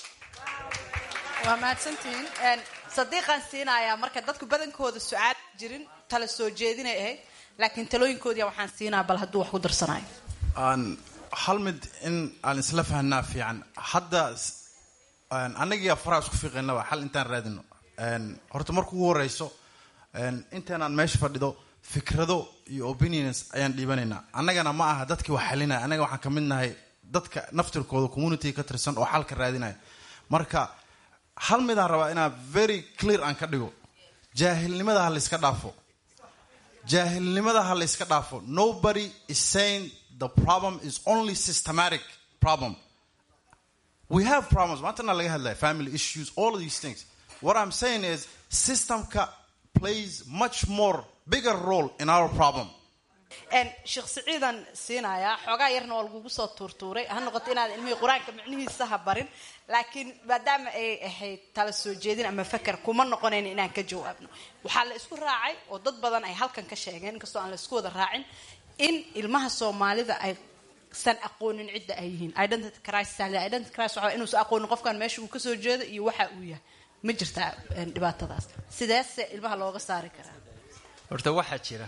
waa mahadsantihiin. sadiiqaan siinayaa marka dadku badankooda su-aal jirin tala soo jeedinay ahayd, laakiin talooyinkoodii waxaan siinaa bal hadduu wax ku darsanayo. aan hal mid in aan isla fahnaa fiican. hadda annagiiya faraha isku fiiqaynaba xal intaan raadino. horta marka ugu horeyso intaanaan meesha fadhido fikrado iyo opinions ayaan dhiibanaynaa. annagana ma aha dadkii wax xalinaya, annaga waxaan ka mid nahay dadka naftirkooda community ka tirsan oo xalka raadinaya. marka hal midaan rabaa inaan very clear aan ka dhigo: jaahilnimada ha la iska dhaafo. jaahilnimada ha la iska dhaafo. Nobody is saying the problem is only systematic problem. We have problems. maantana laga hadlaya family issues, all of these things. What I'm saying is systemka plays much more bigger role in our problem. sheekh siciidan siinayaa xoogaa yarna waa lagugu soo tuurtuuray, ha noqoto inaad ilmihii qur-aanka micnihiisa ha barin, laakiin maadaama ay ahayd tala soo jeedin ama fakar kuma noqonayn inaan ka jawaabno. waxaa la isku raacay oo dad badan ay halkan ka sheegeen, inkastoo aan la isku wada raacin, in ilmaha soomaalida ay san aqoonin cidda ay yihiin. identity crisis identity crisis waxa inuusan aqoonin qofkan meesha uu ka soo jeedo iyo waxa uu yahay. ma jirtaa dhibaatadaas? sideese ilmaha looga saari karaa? horta waxaa jira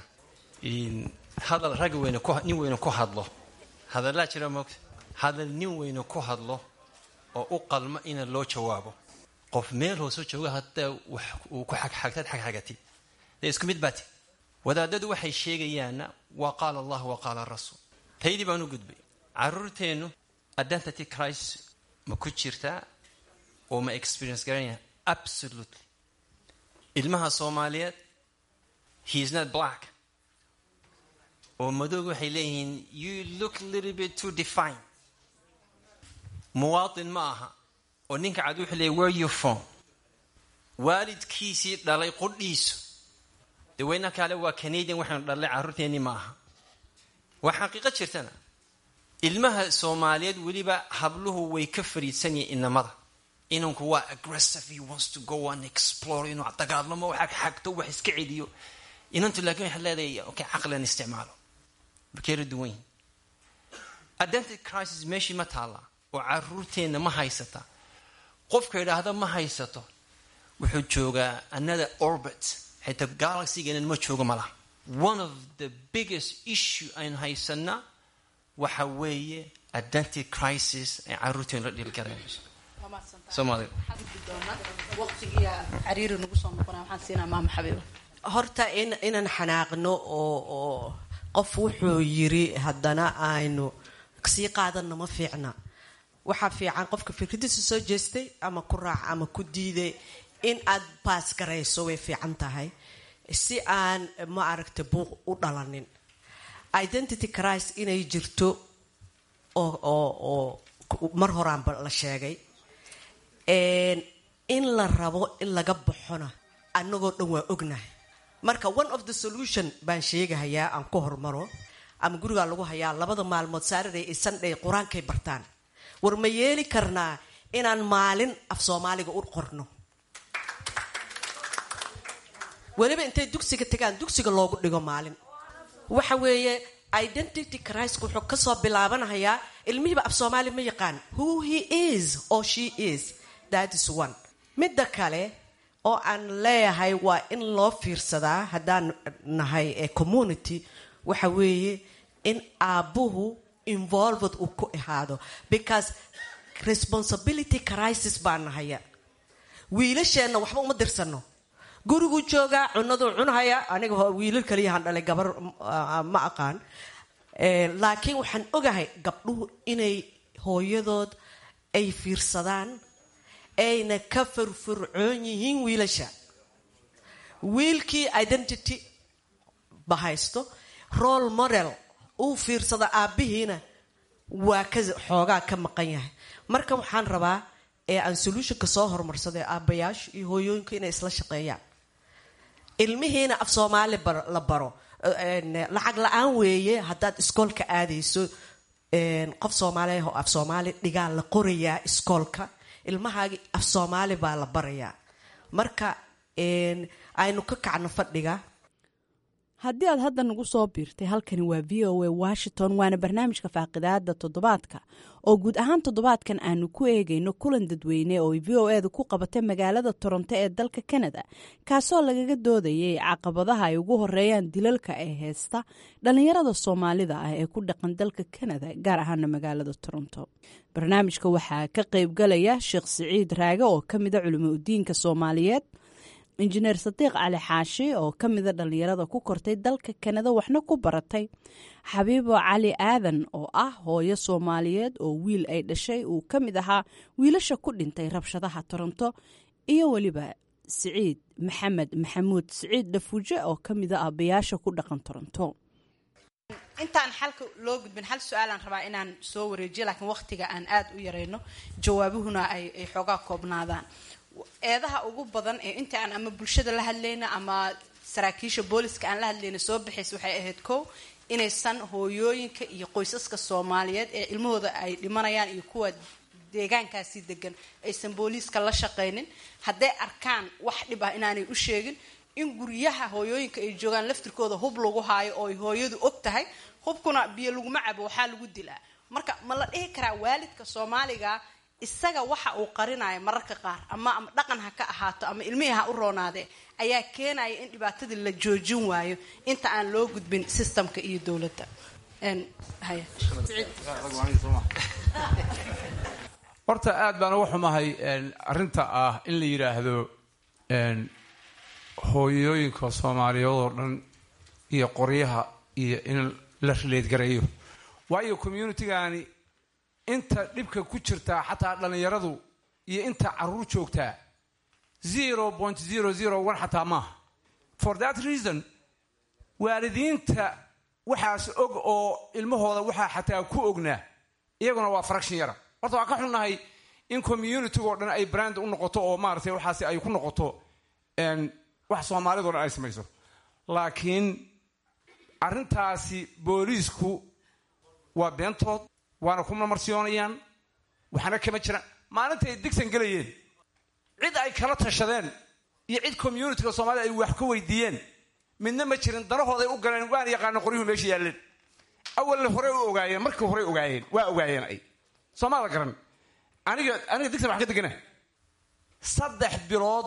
hadal rag weyne ku nin weyne ku hadlo, hadallaa jira moogta. hadal nin weyne ku hadlo oo u qalma in loo jawaabo. qof meel hoos jooga hataa wax uu ku xagxagtad xagxagatid ee isku mid baati. wadaadadu waxay sheegayaan waa qaala Allah wa qaala rasuul. taydii baan u gudbay. caruurteenu identity crisis ma ku jirtaa oo ma experience garanaya? Absolutely. ilmaha Soomaaliyeed, he is not black. oo madoogu waxay leeyihiin you look a little bit too defined. muwaadin ma aha. oo ninka cad wuxuu leeyahay where you from. waalidkiisii dhalay qudhiisu de weyna kale waa Canadian, waxaan dhalay caruurteeni ma aha. waa xaqiiqo jirtana. ilmaha Soomaaliyeed weliba habluhu way ka fariidsan yihiin inamada. inanku waa aggressive, he wants to go and explore, inuu dagaalamo, wax xagto, wax iska celiyo. inantu laakiin waxay leedahay okay caqlan isticmaalo. bakeeri duwan. identity crisis meeshii ma taala oo caruurteena ma haysata. qofka yiraahdo ma haysato wuxuu joogaa another orbit xitaa galaxygeena ma jooga malaha. One of the biggest issue aynu haysana waxa weeye identity crisis ee caruurteen la dhili karayso Soomaaliya. waqtigiya cariiri nagu soo noqonaa waxaan siinaa maama Xabiiba. horta in inaan xanaaqno oo oo qof wuxuu yiri haddana aynu sii qaadano ma fiicna. waxa fiican qofka fikradiisa soo jeestay ama ku raac ama ku diiday in aad pass garayso way fiican tahay si aan ma aragta buuq u dhalanin. identity crisis inay jirto oo oo oo mar horaan la sheegay een in la rabo in laga baxona anagoo dhan waa ognahay. marka one of the solution baan sheegayaa aan ku hormaro ama guriga lagu hayaa labada maalmood Saturday iyo Sunday quraankay bartaan. war ma yeeli karnaa inaan maalin af Soomaaliga u qorno waliba intay dugsiga tagaan dugsiga loogu dhigo maalin. waxa weeye identity crisis wuxuu ka soo bilaabanayaa ilmihiiba af Soomaali ma yaqaan who he is or she is. that is one. midda kale oo aan leeyahay waa in loo fiirsadaa haddaan nahay ee community waxa weeye in aabuhu involved uu ku ahaado because responsibility crisis baan nahaya. wiilasheenna waxba uma dirsano gurigu jooga cunadu cunhaya aniga wiilal kaliya han dhalay gabar ma aqaan ee laakiin waxaan ogahay gabdhuhu inay hooyadood ay fiirsadaan ayna ka furfurcoon yihiin wiilasha. wiilkii identity bahaysto role model uu fiirsada aabihiina waa ka xoogaa ka maqan yahay. marka waxaan rabaa ee aan solution ka soo hormarsaday aabayaasha iyo hooyooyinka inay isla shaqeeyaan. ilmihiina af Soomaali la baro lacag la'aan weeye haddaad iskoolka aadayso qof Soomaali ah oo af Soomaali dhigaa la qorayaa iskoolka ilmahaagi af Soomaali baa la barayaa. marka aynu ka kacno fadhiga. haddii aad hadda nagu soo biirtay halkani waa v o a Washington waana barnaamijka faaqidaada toddobaadka oo guud ahaan toddobaadkan aanu ku eegayno kulan dadweyne oo v o a-da ku qabatay magaalada Toronto ee dalka Canada kaasoo lagaga doodayay caqabadaha ay ugu horeeyaan dilalka ee heesta dhalinyarada Soomaalida ah ee ku dhaqan dalka Canada gaar ahaan magaalada Toronto. barnaamijka waxaa ka qayb galaya Sheekh Siciid Raage oo kamid ah culimada diinka Soomaaliyeed, injineer Sadiiq Cali Xaashi oo ka mid ah dhalinyarada ku kortay dalka Canada waxna ku baratay, Xabiibo Cali Aadan oo ah hooyo Soomaaliyeed oo wiil ay dhashay uu ka mid ahaa wiilasha ku dhintay rabshadaha Toronto, iyo waliba Siciid Maxamed Maxamuud Siciid Dhafuuje oo ka mid ah aabayaasha ku dhaqan Toronto. intaan xalka loo gudbin hal su'aalan rabaa inaan soo wareejiyo laakiin waqtiga aan aad u yareyno jawaabuhuna ay ay xoogaa koobnaadaan. eedaha ugu badan ee inta aan ama bulshada la hadlayna ama saraakiisha booliska aan la hadlayna soo bixis waxay ahayd kow inaysan hooyooyinka iyo qoysaska Soomaaliyeed ee ilmahooda ay dhimanayaan iyo kuwa deegaankaasi degan aysan booliska la shaqeynin. hadday arkaan wax dhib ah inaanay u sheegin in guryaha hooyooyinka ay joogaan laftirkooda hub lagu haayo oo ay hooyadu og tahay hubkuna biyo laguma cabo waxaa lagu dilaa. marka ma la dhihi karaa waalidka Soomaaliga isaga waxa uu qarinayo mararka qaar ama dhaqan ha ka ahaato ama ilmihi ha u roonaade ayaa keenaya in dhibaatada la joojin waayo inta aan loo gudbin systemka iyo dawladda. een haya horta aad baan uga xumahay arrinta ah in la yiraahdo een hooyooyinka Soomaaliyeed oo dhan iyo qoryaha iyo in la relate gareeyo waayo community-gaani inta dhibka ku jirta xataa dhalinyaradu iyo inta caruur joogtaa zero point zero zero one xataa maaha. for that reason waalidiinta waxaas og oo ilmahooda waxaa xataa ku ognaa iyaguna waa fraction yara. horta waa ka xunnahay in community-ga oo dhan ay brand u noqoto oo maaragtay waxaasi ay ku noqoto wax Soomaalidu ay samayso. laakiin arrintaasi booliisku waa beentood waana kuma marsiyoonayaan waxana kama jiraan. maalinta ay digsan galayeen cid ay kala tashadeen iyo cid community-ga Soomaalida ay wax ka weydiiyeen midna ma jirin. darahooda ay u galeen waan yaqaan qoryuhu meesha yaaleen awal hore u ogaayeen markii hore ogaayeen waa ogaayeen ay Soomaalida garan aniga aniga digsan wax ka degana saddex bilood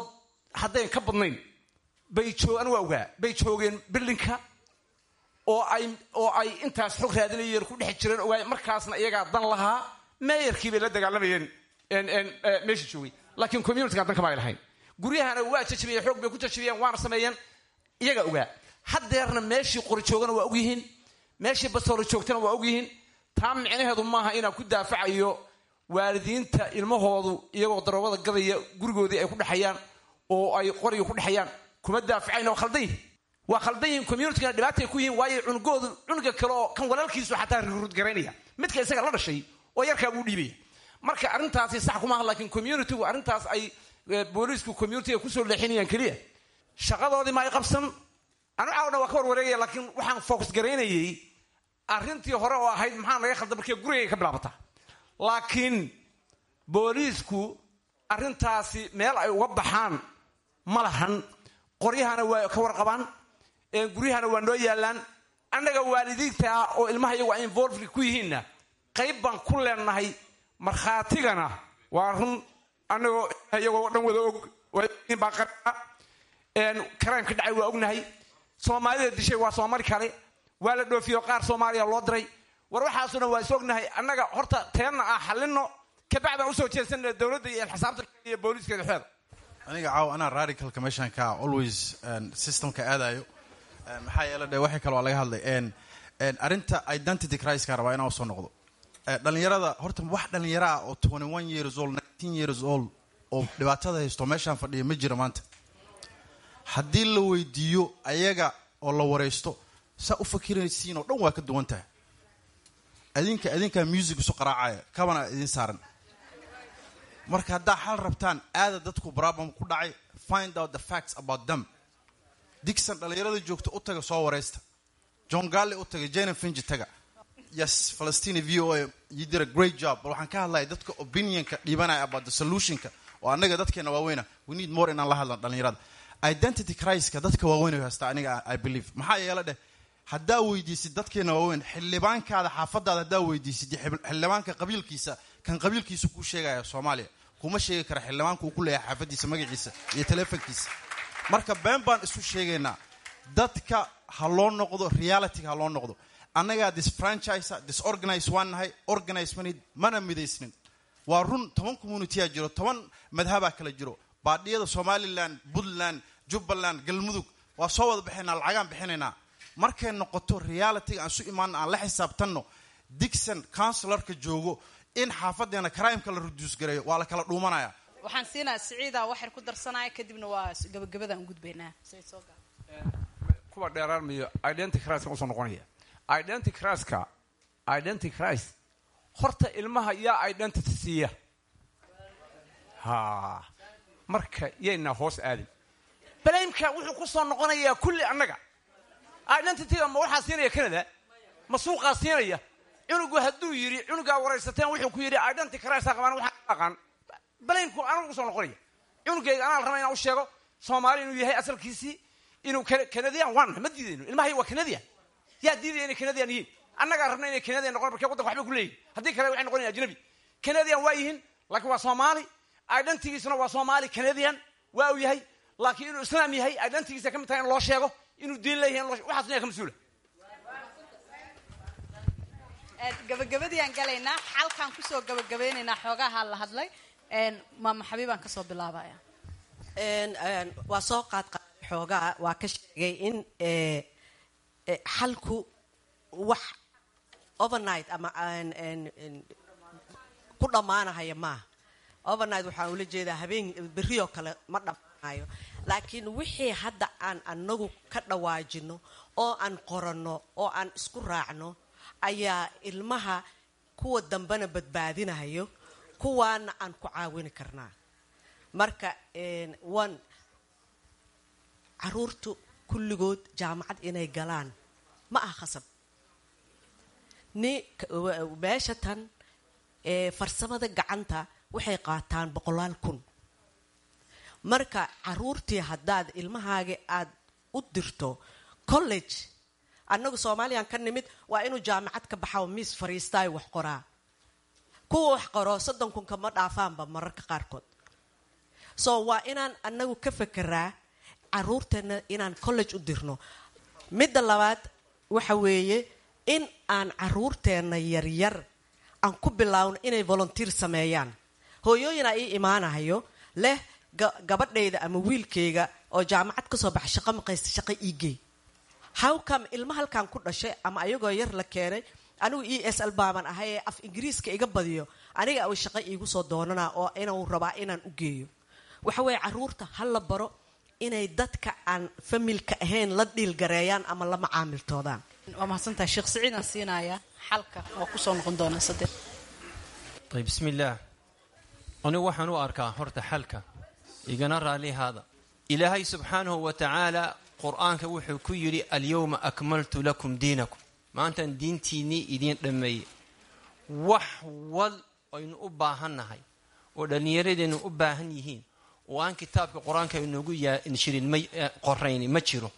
haddayn ka badnayn bay joogan waa ogaa bay joogeen bilinka oo ay oo ay intaas xog raadinayeen ku dhex jireen ogaa markaasna iyagaa dan lahaa meeyarkii bay la dagaalamayeen meesha joogay laakiin communityga dan kama ay lahayn guryahana waa jajabiyeen xoog bay ku jajabiyeen waana sameeyeen iyaga ogaa haddeerna meeshii qori joogana waa ogyihiin meeshii basoolo joogtana waa ogyihiin taa micnaheedu maaha inaan ku daafacayo waalidiinta ilmahoodu iyagoo daroogada gadaya gurigoodii ay ku dhexayaan oo ay qoriga ku dhexayaan kuma daafacayna waa khaldan yihin waa khaldan yihin communitygana dhibaatay ku yihiin waayo cunugoodu cunuga kale oo kan walaalkiisu xataa rurud garaynaya midka isaga la dhashay oo yarkaa buu dhiibaya marka arrintaasi sax kuma aha laakiin communitygu arrintaas ay booliisku communityga kusoo leexinayaan keliya shaqadoodii ma ay qabsan anu caawna waa ka warwareegaya laakiin waxaan focus garaynayay arrintii hore oo ahayd maxaa naga khaldan markii gurigay ka bilaabataa laakiin booliisku arrintaasi meel ay uga baxaan ma lahan qoryahana waa ka warqabaan guryahana waa noo yaalaan annaga waalidiinta ah oo ilmaha iyagu ay involved ku yihiinna qayb baan ku leenahay markhaatigana waa run annagoo iyagoo dhan wada og baa qarana crime ka dhacay waa ognahay soomaalida dishay waa soomali kale waa la dhoofiyo qaar soomaaliya loo diray war waxaasuna waa is ognahay annaga horta teenna ah xallino kabacdaan usoo jeedsana dowladda iyo xisaabta iyo booliiskeeda xeeda aniga caaw anaa radicalka meeshaan ka always systemka aadayo maxaa yeele de waxay kaloo laga hadlay arrinta identity criska rabaa inaan usoo noqdo dhalinyarada horta wax dhalinyaro ah oo twenty one years old nineteen years old oo dhibaatada haysto meeshaan fadhiya ma jira maanta haddii la weydiiyo ayaga oo la waraysto saa u fakiraysiin oo dhan waa ka duwan tahay adinka adinkaa music isu qaraacaya kabana idin saaran marka haddaa xal rabtaan aada dadku problem ku dhacay find out the facts about them dixon dhalinyarada joogta u taga soo waraysta john galley u taga jana finji taga yes Palestine V O A you did a great job bal waxaan ka hadlaya dadka opinionka dhiibanaya about the solutionka oo annaga dadkeena waaweyna we need more inaan la hadlan dhalinyarada identity criska dadka waaweyn haysta aniga I believe maxaa yeelay dheh haddaa weydiisid dadkeena waaweyn xildhibaankaada xaafadaada haddaa weydiisid xildhibaanka qabiilkiisa kan qabiilkiisa ku sheegaya Soomaaliya kuma sheegi kara xildhibaanku uu ku leeyahay xaafadiisa magaciisa iyo telefonkiisa marka been baan isu sheegaynaa dadka ha loo noqdo reality ha loo noqdo annaga this franchise disorganized one nahay organized manid mana midaysnin waa run toban community ah jiro toban madhaba kala jiro baadiyada Somaliland Puntland Jubbaland Galmudug waa soo wada bixinaa lacagaan bixinaynaa markay noqoto reality aan su imaan aan la xisaabtanno Dixon councilorka joogo in xaafadeena crime-ka la reduce gareeyo waa la kala dhuumanaya waxaan siinaa Siciida waxir ku darsanaya kadibna waa gabagabadaan gudbaynaa say soo gaa kuwa dheeraarmiyo identity crisis oo soo noqonaya identity crisis-ka identity crisis horta ilmaha yaa identity siiya ha marka yeyna hoos aadin balaymka wuxuu ku soo noqonayaa kulli annaga identity-ga ma waxaa siinaya Canada ma suuqaa siinaya cunugu hadduu yiri cunugaa waraysateen wuxuu ku yiri identity crisis qabaan waxa aqaan balaymku anagu soo noqonaya cunugayga anaa rabaa inaan u sheego Soomaali inuu yahay asalkiisii inuu Canadian waan ma diidayno ilmahay waa Canadian yaa diiday inay Canadian yihiin annaga rabnaa inay Canadian noqon markay waddanka waxba ku leeyihiin haddii kale waxay noqonayaan ajnabi Canadian waa yihiin laakiin waa Soomaali identity-giisuna waa Soomaali Canadian waa uu yahay laakiin inuu islaam yahay identity-giisa ka mid tahay in loo sheego inuu diin leeyahay waxaas niyaa ka masuula gabagabadii aan galaynaa xalkaan kusoo gabagabaynaynaa xoogaha la hadlay maama xabiibaan kasoo bilaabaya waa soo qaadqaad xoogaa waa ka sheegay in xalku wax overnight ama ku dhammaanahaya maaha overnight waxaan ula jeedaa habeen berri oo kale ma dhammaanayo laakiin wixii hadda aan anagu ka dhawaajino oo aan qoranno oo aan isku raacno ayaa ilmaha kuwa dambena badbaadinayo kuwaana aan ku caawini karnaa marka one caruurtu kulligood jaamacad inay galaan ma aha khasab ni meesha tan farsamada gacanta waxay qaataan boqolaal kun marka caruurtii haddaad ilmahaaga aad u dirto college annagu Soomaaliyan ka nimid waa inuu jaamacad ka baxo miis fariistay wax qoraa kuwa wax qoro soddon kun kama dhaafaanba mararka qaarkood so waa inaan anagu ka fekeraa caruurteena inaan college u dirno. midda labaad waxa weeye in aan caruurteena yaryar aan ku bilaawno inay volunteer sameeyaan. hooyooyina ii imaanayo leh gabadhayda ama wiilkayga oo jaamacad ka soo baxay shaqo maqaysta shaqo iigey. how come ilma halkan ku dhashay ama ayagoo yar la keenay anigu E S L baaban ahay ee af ingiriiska iga badiyo aniga ay shaqo iigu soo doonana oo inuu rabaa inaan u geeyo. waxa weeye caruurta hal la baro inay dadka aan familka ahayn la dhiil gareeyaan ama la macaamiltoodaan. waa mahadsantahay sheekh Saciid aan siinaya xalka oo ku soo noqon doona saddex. طيب بسم الله أنا وحن وأركا هرت حلكة يجنا رالي هذا إلهي سبحانه وتعالى قرآن كوحي كيري اليوم أكملت لكم دينكم ما أنت دين تيني يدين لمي وحول أين أباهن هاي ودن يريد أن أباهن يهين وأن كتاب القرآن كأنه يقول نشر المي قريني متشرو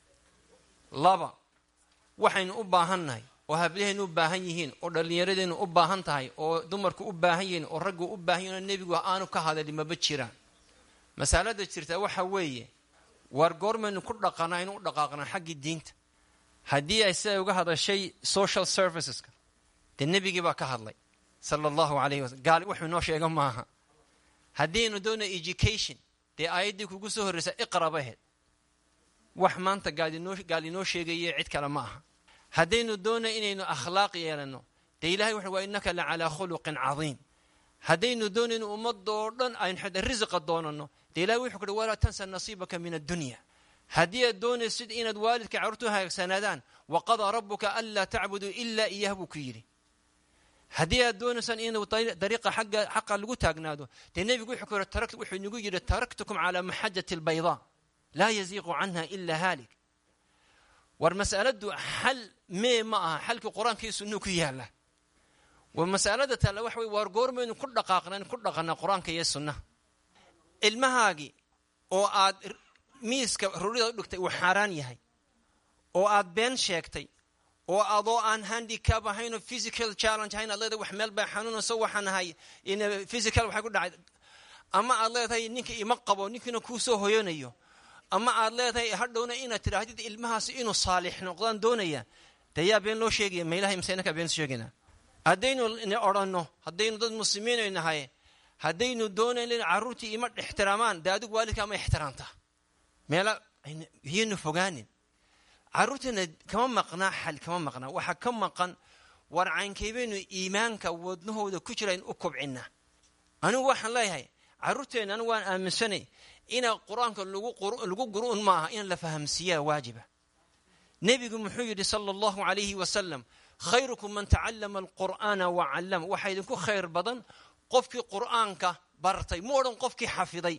لابا وحين أباهن هاي وهبليه إنه باهيين أو دليل إنه أباهن تاي أو دمرك أباهين أو رجو أباهين النبي وأنا كهذا اللي ما بتشيران مسألة تشرتها وحوية ورجور من كل قناين ودقاقنا حق الدين هدي يسوي هذا الشيء social services النبي جبا كهذا صلى الله عليه وسلم قال وحنا نوش يا جماعة هدي إنه دون education دي أيدي كوجسه الرسالة اقرأ به وحمان تقال نوش قال نوش يجي عد كلامها هدينو دونا إنه أخلاق يلنا تيلهي وحنا وإنك لعلى خلق عظيم هدينو دونا إنه مضورن أين حد الرزق الدوننا تيلهي وحنا ولا تنسى نصيبك من الدنيا هدية دون السد إن والدك عرتها سندان وقضى ربك ألا تعبدوا إلا إياه بكيري هدية دون سن إنه طريقة حق حق اللقوت أجناده تنبي يقول حكوا تركت وحنا يقول تركتكم على محجة البيضاء لا يزيغ عنها إلا هالك والمسألة حل ما معها حل القرآن كيس إنه كياله والمسألة تلا وحوي وارجور من كل دقائقنا كل دقائقنا القرآن كيس سنة المهاجي أو عاد ميسك رولي دكتي وحراني هاي أو عاد بين شيكتي أو عضو عن هاندي كاب هاينو physical challenge هاين الله ده وحمل بحنون وسوى حنا هاي إن physical وحيقول أما الله ده إنك يمقب ونك نكوسه هيونيو أما الله ده هردونا إن تراهد المهاس إنه صالح نقدان دونية تيا بين لو شيء ما إله مسينك بين شيئنا هدينو إن أرانو هدينو ضد المسلمين إن هاي هدينو دونا لين عروتي إمر احترامان ده أدوك والك ما احترامته مالا هي نفقانين عروتنا كمان مقنع حل كمان مقنع وحكم مقن ورعين كيبين إيمانك ودنه وده كشرين أكب عنا أنا واحد الله هاي عروتنا أنا وان من سنة إن القرآن كلجو لجو قرؤن معها إن لفهم سيا واجبة نبي محمد صلى الله عليه وسلم خيركم من تعلم القرآن وعلم وحيدكم خير بدن قفك قرآنك برتي مورن قفك حفظي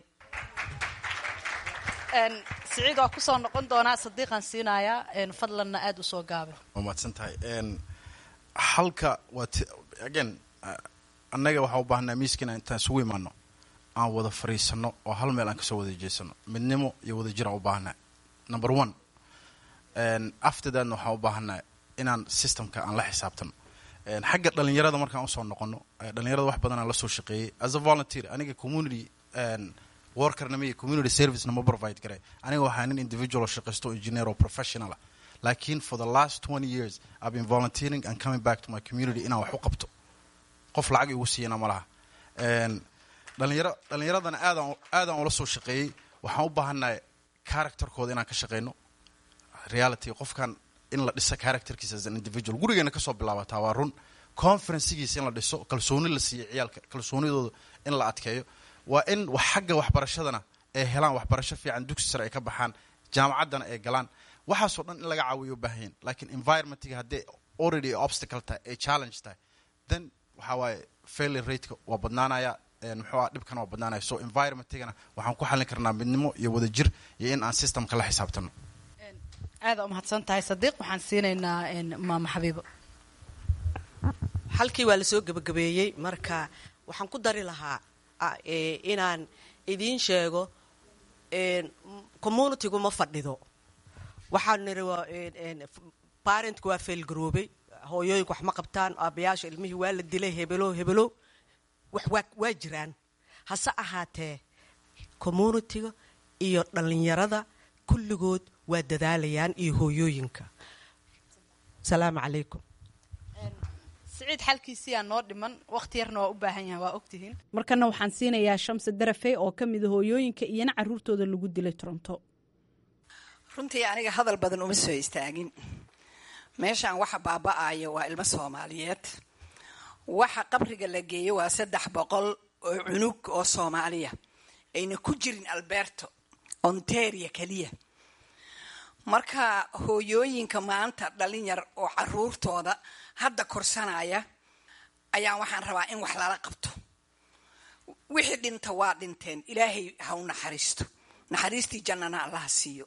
ان سعيد waa ku soo noqon doonaa sadiiqan siinaya in fadlanna aad u soo gaabay waa madsantahay een halka what again annaga waxa u baahnaa miiskina intaan isugu imaano aan wada fariisano oo hal meel aan ka soo wada jeesano midnimo iyo wada jir u baahnaa number one and after that waxa u baahnaa inaan systemka aan la xisaabtano een xagga dhalinyarada markaan u soo noqono dhalinyarada wax badan aan la soo shaqeeyay as a volunteer aniga community and worker na me community service na ma provide kare aniga waxaan in individual shaqaysto engineer or professional lakin for the last twenty years I've been volunteering and coming back to my community inaan wax u qabto qof lacag igu siiyana ma laha een dhalinyaro dhalinyaradana aad aad aan ula soo shaqeeyay waxaan u baahanahay characterkooda inaan ka shaqeyno reality qofkan in la dhiso characterkiisa as an individual gurigeena ka soo bilaabataa waa run conferencegiisa in la dhiso kalsooni la siiyo ciyaalka kalsoonidooda in la adkeeyo waa in wax xagga waxbarashadana ay helaan waxbarasho fiican dugsi sare ay ka baxaan jaamacadana ay galaan waxa soo dhan in laga caawiyo baahan laakiin environmentiga hadii already obstacle tahay ay challenge tahay then waxa waaye failure rate waa badnaanaya een muxuu dhibkan waa badnaanaya so environmentigana waxaan ku xalin karnaa midnimo iyo wada jir iyo in aan systemka la xisaabtano aad u mahadsan tahay sadiiq waxaan siinaynaa in maama xabiibo halkii waa la soo gabagabeeyay marka waxaan ku dari lahaa inaan idiin sheego communitygu ma fadhido waxaan niri parentku waa fail garoobay hooyooyinku wax ma qabtaan aabayaasha ilmihii waa la dilay hebelo hebelo wax waa jiraan hase ahaatee communitiga iyo dhallinyarada kulligood waa dadaalayaan iyo hooyooyinka. salaamu calaykum. siciid xalkiisiyaa noo dhiman waqti yarna waa u baahan yahay waa ogtihiin. markana waxaan siinayaa Shamsi Darafe oo ka mid ah hooyooyinka iyana caruurtooda lagu dilay Toronto. runtii aniga hadal badan uma soo istaagin. meeshaan waxa baaba'aya waa ilmo Soomaaliyeed. waxa qabriga la geeyo waa saddex boqol oo cunug oo Soomaaliya ayna ku jirin Alberta Ontario kaliya. marka hooyooyinka maanta dhalinyar oo caruurtooda hadda korsanaya ayaa waxaan rabaa in wax lala qabto. wixii dhinta waa dhinteen, ilaahay ha u naxariisto, naxariistii jannana Allah siiyo.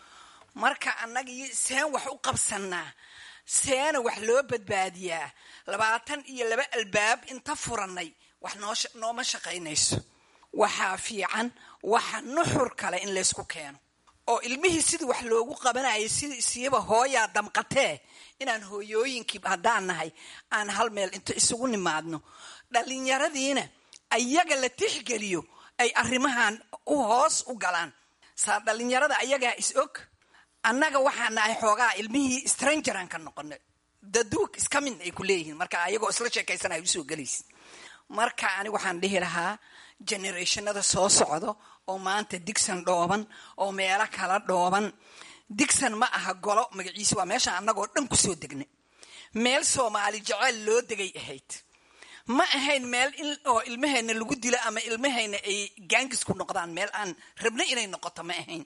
marka annagii seen wax u qabsanaa, seena wax loo badbaadiyaa, labaatan iyo laba albaab inta furanay wax nooma shaqaynayso. waxaa fiican waxa nuxur kale in laysku keeno oo ilmihii sidii wax loogu qabanayay sidii isiiba hooyaa damqatee inaan hooyooyinkii haddaan nahay aan hal meel inta isugu nimaadno, dhallinyaradiina ayaga la tixgeliyo ay arrimahan u hoos u galaan. saa dhallinyarada ayagaa is og, annaga waxaan nahay xoogaa ilmihii strangeran ka noqonay, daduug iska mid ay ku leeyihiin marka ayagoo isla sheekaysanaya usoo gelaysa. marka ani waxaan dhihi lahaa generationada soo socdo oo maanta Dixon dhooban oo meelo kala dhooban. Dixon ma aha golo magaciisa, waa meesha annagoo dhan ku soo degnay. meel Soomaali jecel loo degay ahayd, ma ahayn meel in oo ilmaheena lagu dilo ama ilmaheena ay gaangis ku noqdaan. meel aan rabna inay noqoto ma ahayn.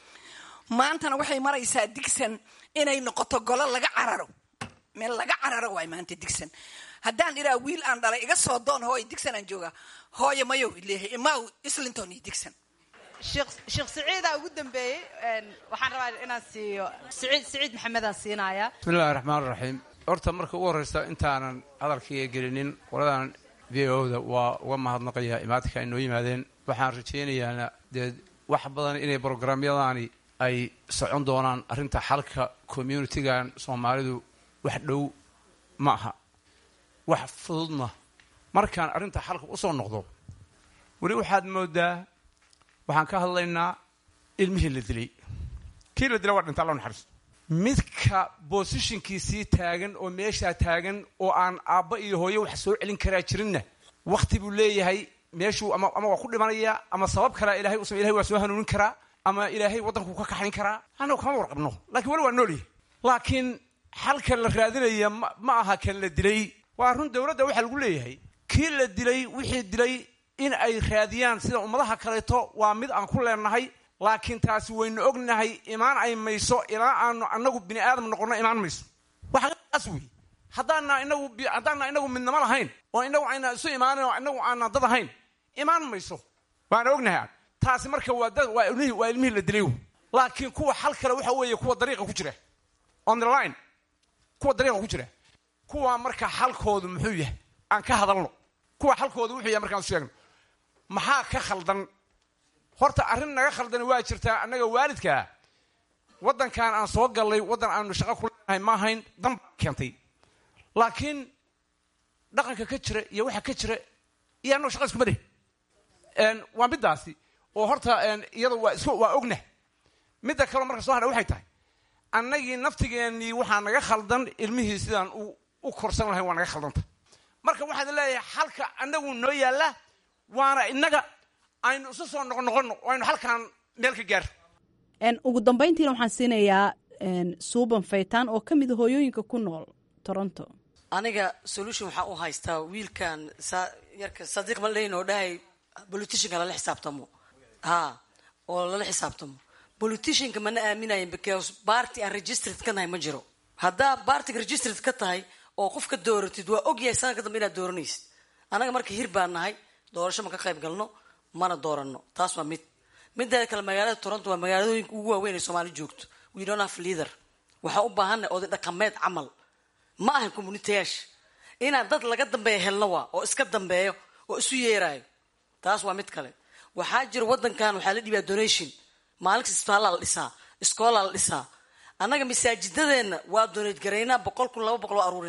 maantana waxay maraysaa Dixon inay noqoto golo laga cararo, meel laga cararo waay maanta Dixon. haddaan iraa wiil aan dhalay iga soo doon hooy Dixon aan jooga, hooyo mayow ileehay imaa Islington iyo Dixon. sheekh sheekh Siciida ugu dambeeyay waxaan rabaa inaan siiyo Siciid Siciid Maxamed aan siinayaa. bismillaahir rahmaanir rahiim. horta marka ugu horeysa intaanan hadalkii gelinin waladan V O da waa uga mahadnaqayaa imaadka ay noo yimaadeen. waxaan rajaynayaa dee wax badan inay programyadani ay socon doonaan. arrinta xalka community-gan Soomaalidu wax dhow ma aha, wax fududna. markaan arrinta xalka u soo noqdo, weli waxaad moodaa waxaan ka hadlaynaa ilmihii la dilay. kii la dilay waa dhinta, Allah naxariisto. midka positionkiisii taagan oo meeshaa taagan oo aan aabba iyo hooyo wax soo celin karaa jirinna waqti buu leeyahay. meeshuu ama ama waa ku dhimanaya ama sabab kale ilaahay usoo ilaahay waa soo hanuunin karaa ama ilaahay waddanku ka kaxayn karaa. annagu kama warqabno, laakiin weli waa noolyahay. laakiin xalka la raadinaya ma aha kan la dilay. waa run dowladda waxaa lagu leeyahay kii la dilay wixii dilay in ay raadiyaan sida ummadaha kaleeto waa mid aan ku leenahay. laakiin taasi waynu ognahay imaan ay mayso ilaa aanu annagu bini aadam noqono imaan mayso. waxaas wey haddaana inagu haddaana inagu midnimo lahayn oo inagu ayna isu imaanin oo inagu aanan dad ahayn imaan mayso. waana ognahay taasi. marka waa dad waa ilmihii waa ilmihii la dilay. laakiin kuwa xal kale waxa weeye kuwa dariiqa ku jira on the line, kuwa dariiqa ku jira kuwa marka xalkoodu muxuu yahay aan ka hadalno. kuwa xalkoodu wuxuu yahay markaan sheegno maxaa ka khaldan. horta arrin naga khaldan waa jirtaa. annaga waalidka waddankan aan soo gallay waddan aanu shaqo ku leenahay ma ahayn, dan keentay. laakiin dhaqanka ka jira iyo waxa ka jira iyo annagu shaqa iskuma dheh. waa middaasi oo horta iyada waa isku waa ognah. midda kaloo marka soo hadha waxay tahay annagii naftigeennii waxaa naga khaldan ilmihii sidaan u korsan lahayn waa naga khaldanta. marka waxaad leeyahay xalka annagu noo yaalla waana innaga aynu isu soo noqon noqono oo aynu halkaan meel ka gaar. ugu dambayntiina waxaan siinayaa Suuban Faytaan oo ka mid ah hooyooyinka ku nool Toronto. aniga solution waxaa u haystaa wiilkan yarka Sadiq Maldayn oo dhahay politicianka lala xisaabtamo. ha oo lala xisaabtamo politicianka mana aaminayn because party aan registered ka nahay ma jiro. haddaa party registered ka tahay oo qofka dooratid waa ogyahay sanadka dambe inaad dooranaysid. anaga marka hir baan nahay, doorasho ma ka qayb galno, mana doorano. taas waa mid. midda kale magaalada Toronto waa magaaladooyinka ugu waaweyn ee Soomaali joogto. we don't have leader. waxaa u baahannahay oday dhaqameed camal, ma ahan community-yaasha. inaan dad laga dambeeya helno waa oo iska dambeeyo oo isu yeeraayo. taas waa mid kale. waxaa jira waddankan waxaa la dhiibaa donation. maalinka isbitaallaa la dhisaa, iskoolaa la dhisaa. annaga masaajidadeenna waa donate garaynaa, boqol kun laba boqol oo aruurinaa.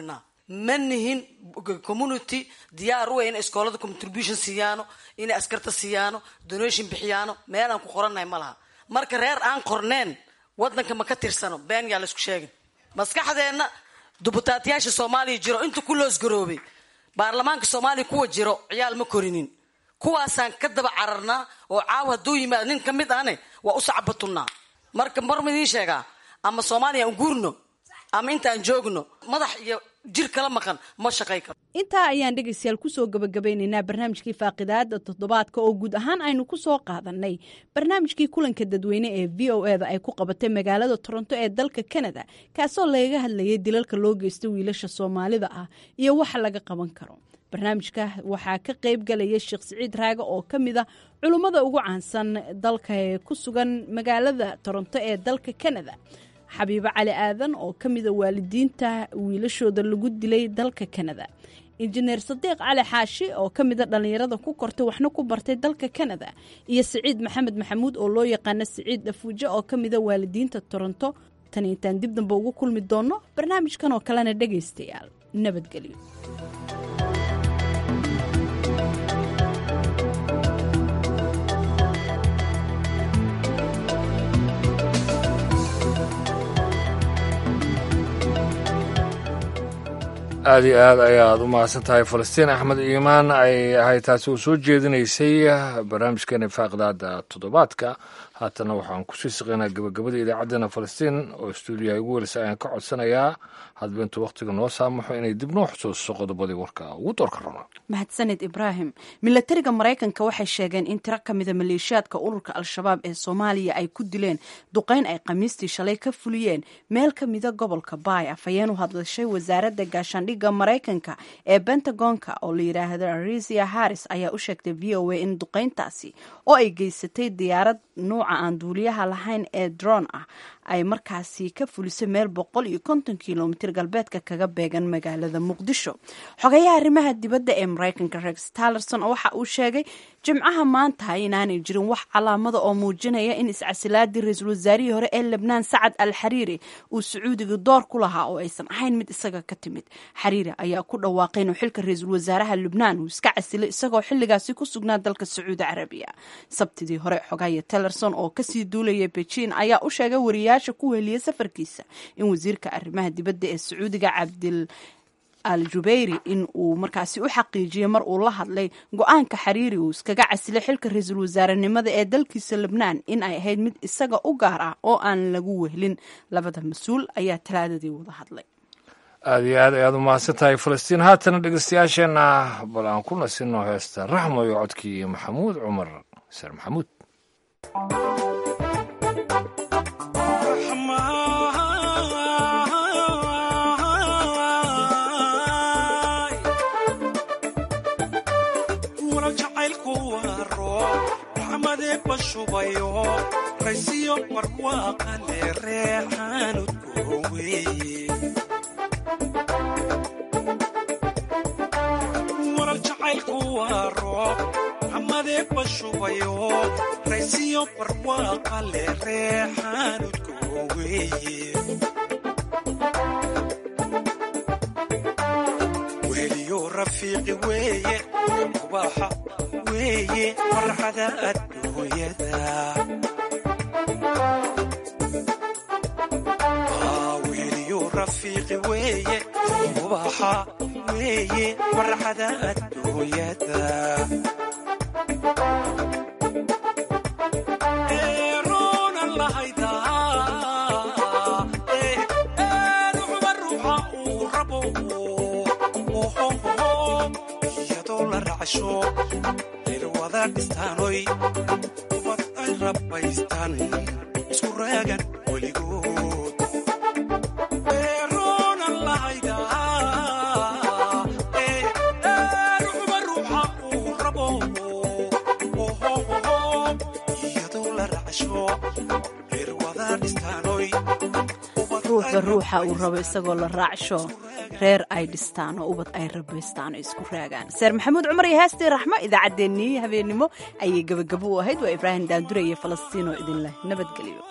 ma nihin community diyaar u ah in iskoolada contribution siiyaano inay askarta siiyaano donation bixiyaano meel aan ku qorannahay ma laha marka reer aan qorneen wadanka ma ka tirsano been yaa laisku sheegin maskaxdeenna dubutaatiyaasha soomaaliya jiro inta ku loos garoobay baarlamaanka soomaaliya kuwa jiro ciyaal ma korinin kuwaasaan ka daba cararnaa oo caaw hadduu yimaado nin ka mid ahne waa u sacbatunnaa marka mar ma idiin sheegaa ama soomaaliya aan guurno ama intaan joogno madax iyo jir kala maqan ma shaqay karo intaa ayaan dhegaystayaal kusoo gabagabeynaynaa barnaamijkii faaqidaada toddobaadka oo guud ahaan aynu kusoo qaadanay barnaamijkii kulanka dadweyne ee v o eda ay ku qabatay magaalada toronto ee dalka canada kaasoo lagaga hadlayay dilalka loo geysta wiilasha soomaalida ah iyo waxa laga qaban karo barnaamijka waxaa ka qayb galaya sheekh siciid raaga oo ka mid ah culummada ugu caansan dalka ee ku sugan magaalada toronto ee dalka canada xabiibo cali aadan oo ka mida waalidiinta wiilashooda lagu dilay dalka canada injineer sadiiq cali xaashi oo ka mida dhallinyarada ku kortay waxna ku bartay dalka canada iyo siciid maxamed maxamuud oo loo yaqaano siciid dhafuujo oo ka mida waalidiinta toronto tan intaan dib damba ugu kulmi doonno barnaamijkan oo kalena dhegaystayaal nabadgelyo aada iyo aad ayaad u mahadsan tahay falastiin axmed iimaan ay ahay taasi uu soo jeedinaysay barnaamijkeena faaqdaada toddobaadka haatana waxaan kusii siqaynaa gabagabada idaacaddeenna falastiin oo stuudiyaha ugu welisa ayaan ka codsanayaa hadba intuu wakhtiga noo saamaxo inay dib noo xusuusto qodobadii warka ugu doorka rabaa mahadsaned ibraahim milatariga maraykanka waxay sheegeen in tiro ka mida maleeshiyaadka ururka al-shabaab ee soomaaliya ay ku dileen duqeyn ay khamiistii shalay ka fuliyeen meel ka mida gobolka baay afhayeen u hadlashay wasaaradda gaashaandhigga maraykanka ee bentagonka oo la yidhaahdo arisia harris ayaa u sheegtay v o a in duqeyntaasi oo ay geysatay diyaarad nuuca aan duuliyaha lahayn ee dron ah ay markaasi ka fulisay meel boqol iyo konton kilomitir galbeedka kaga beegan magaalada muqdisho xogayaha arrimaha dibadda ee maraykanka rex tillerson waxa uu sheegay jimcaha maanta inaanay jirin wax calaamada oo muujinaya in iscasilaadii ra-iisul wasaarihii hore ee lebnaan sacad al xariiri uu sacuudiga door ku lahaa oo aysan ahayn mid isaga ka timid xariiri ayaa ku dhawaaqay inuu xilka ra-iisul wasaaraha lubnaan uu iska casilay isagoo xilligaasi ku sugnaa dalka sacuudi carabiya sabtidii hore xogaya tillerson oo kasii duulaya beijing ayaa u sheegay wariyaasha ku weheliya safarkiisa in wasiirka arrimaha dibadda ee sacuudiga cabdil al jubayri in uu markaasi u xaqiijiyey mar uu la hadlay go-aanka xariiri uu iskaga casilay xilka ra-iisul wasaarenimada ee dalkiisa lebnaan in ay ahayd mid isaga u gaar ah oo aan lagu wehlin labada mas-uul ayaa talaadadii wada hadlay aada iyo aad ayaad u mahadsan tahay falastiin haatana dhegeystayaasheenna bal aan ku nasino heesta raxmo iyo codkii maxamuud cumar sar maxamuud bashubayo raysiyo barwaaqale reexaanudkoowe warar jacaylku waa roob xamadee bashubayo raysiyo barwaaqale reexaanudkooweye weliyo rafiiqi weeye ubaxa weeye farxada adduunyada weliyo rafiiqi weeye ubaxa weeye farxada adduunyada eeroonan lahaydaa eeduxuba ruuxa uu rabo iyadoo la racsho irwada dhistaanoy ubad ay rabbaystaan isku raagan weligood eeroonan lahaydaa eeruxuba ruuxa uu rabo iyadoo la racsho irwada dhistaanoy ruuxba ruuxa uu rabo isagoo la raacsho reer ay dhistaan oo ubad ay rabaystaan oo isku raagaan seer maxamuud cumar iyo heestii raxmo idaacaddeenii habeennimo ayay gabagabo u ahayd waa ibraahim daandure iyo falastiin oo idin leh nabadgelyo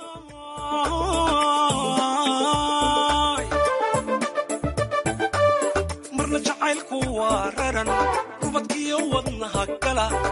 kuwa raran rubadkiyo wadnaha gala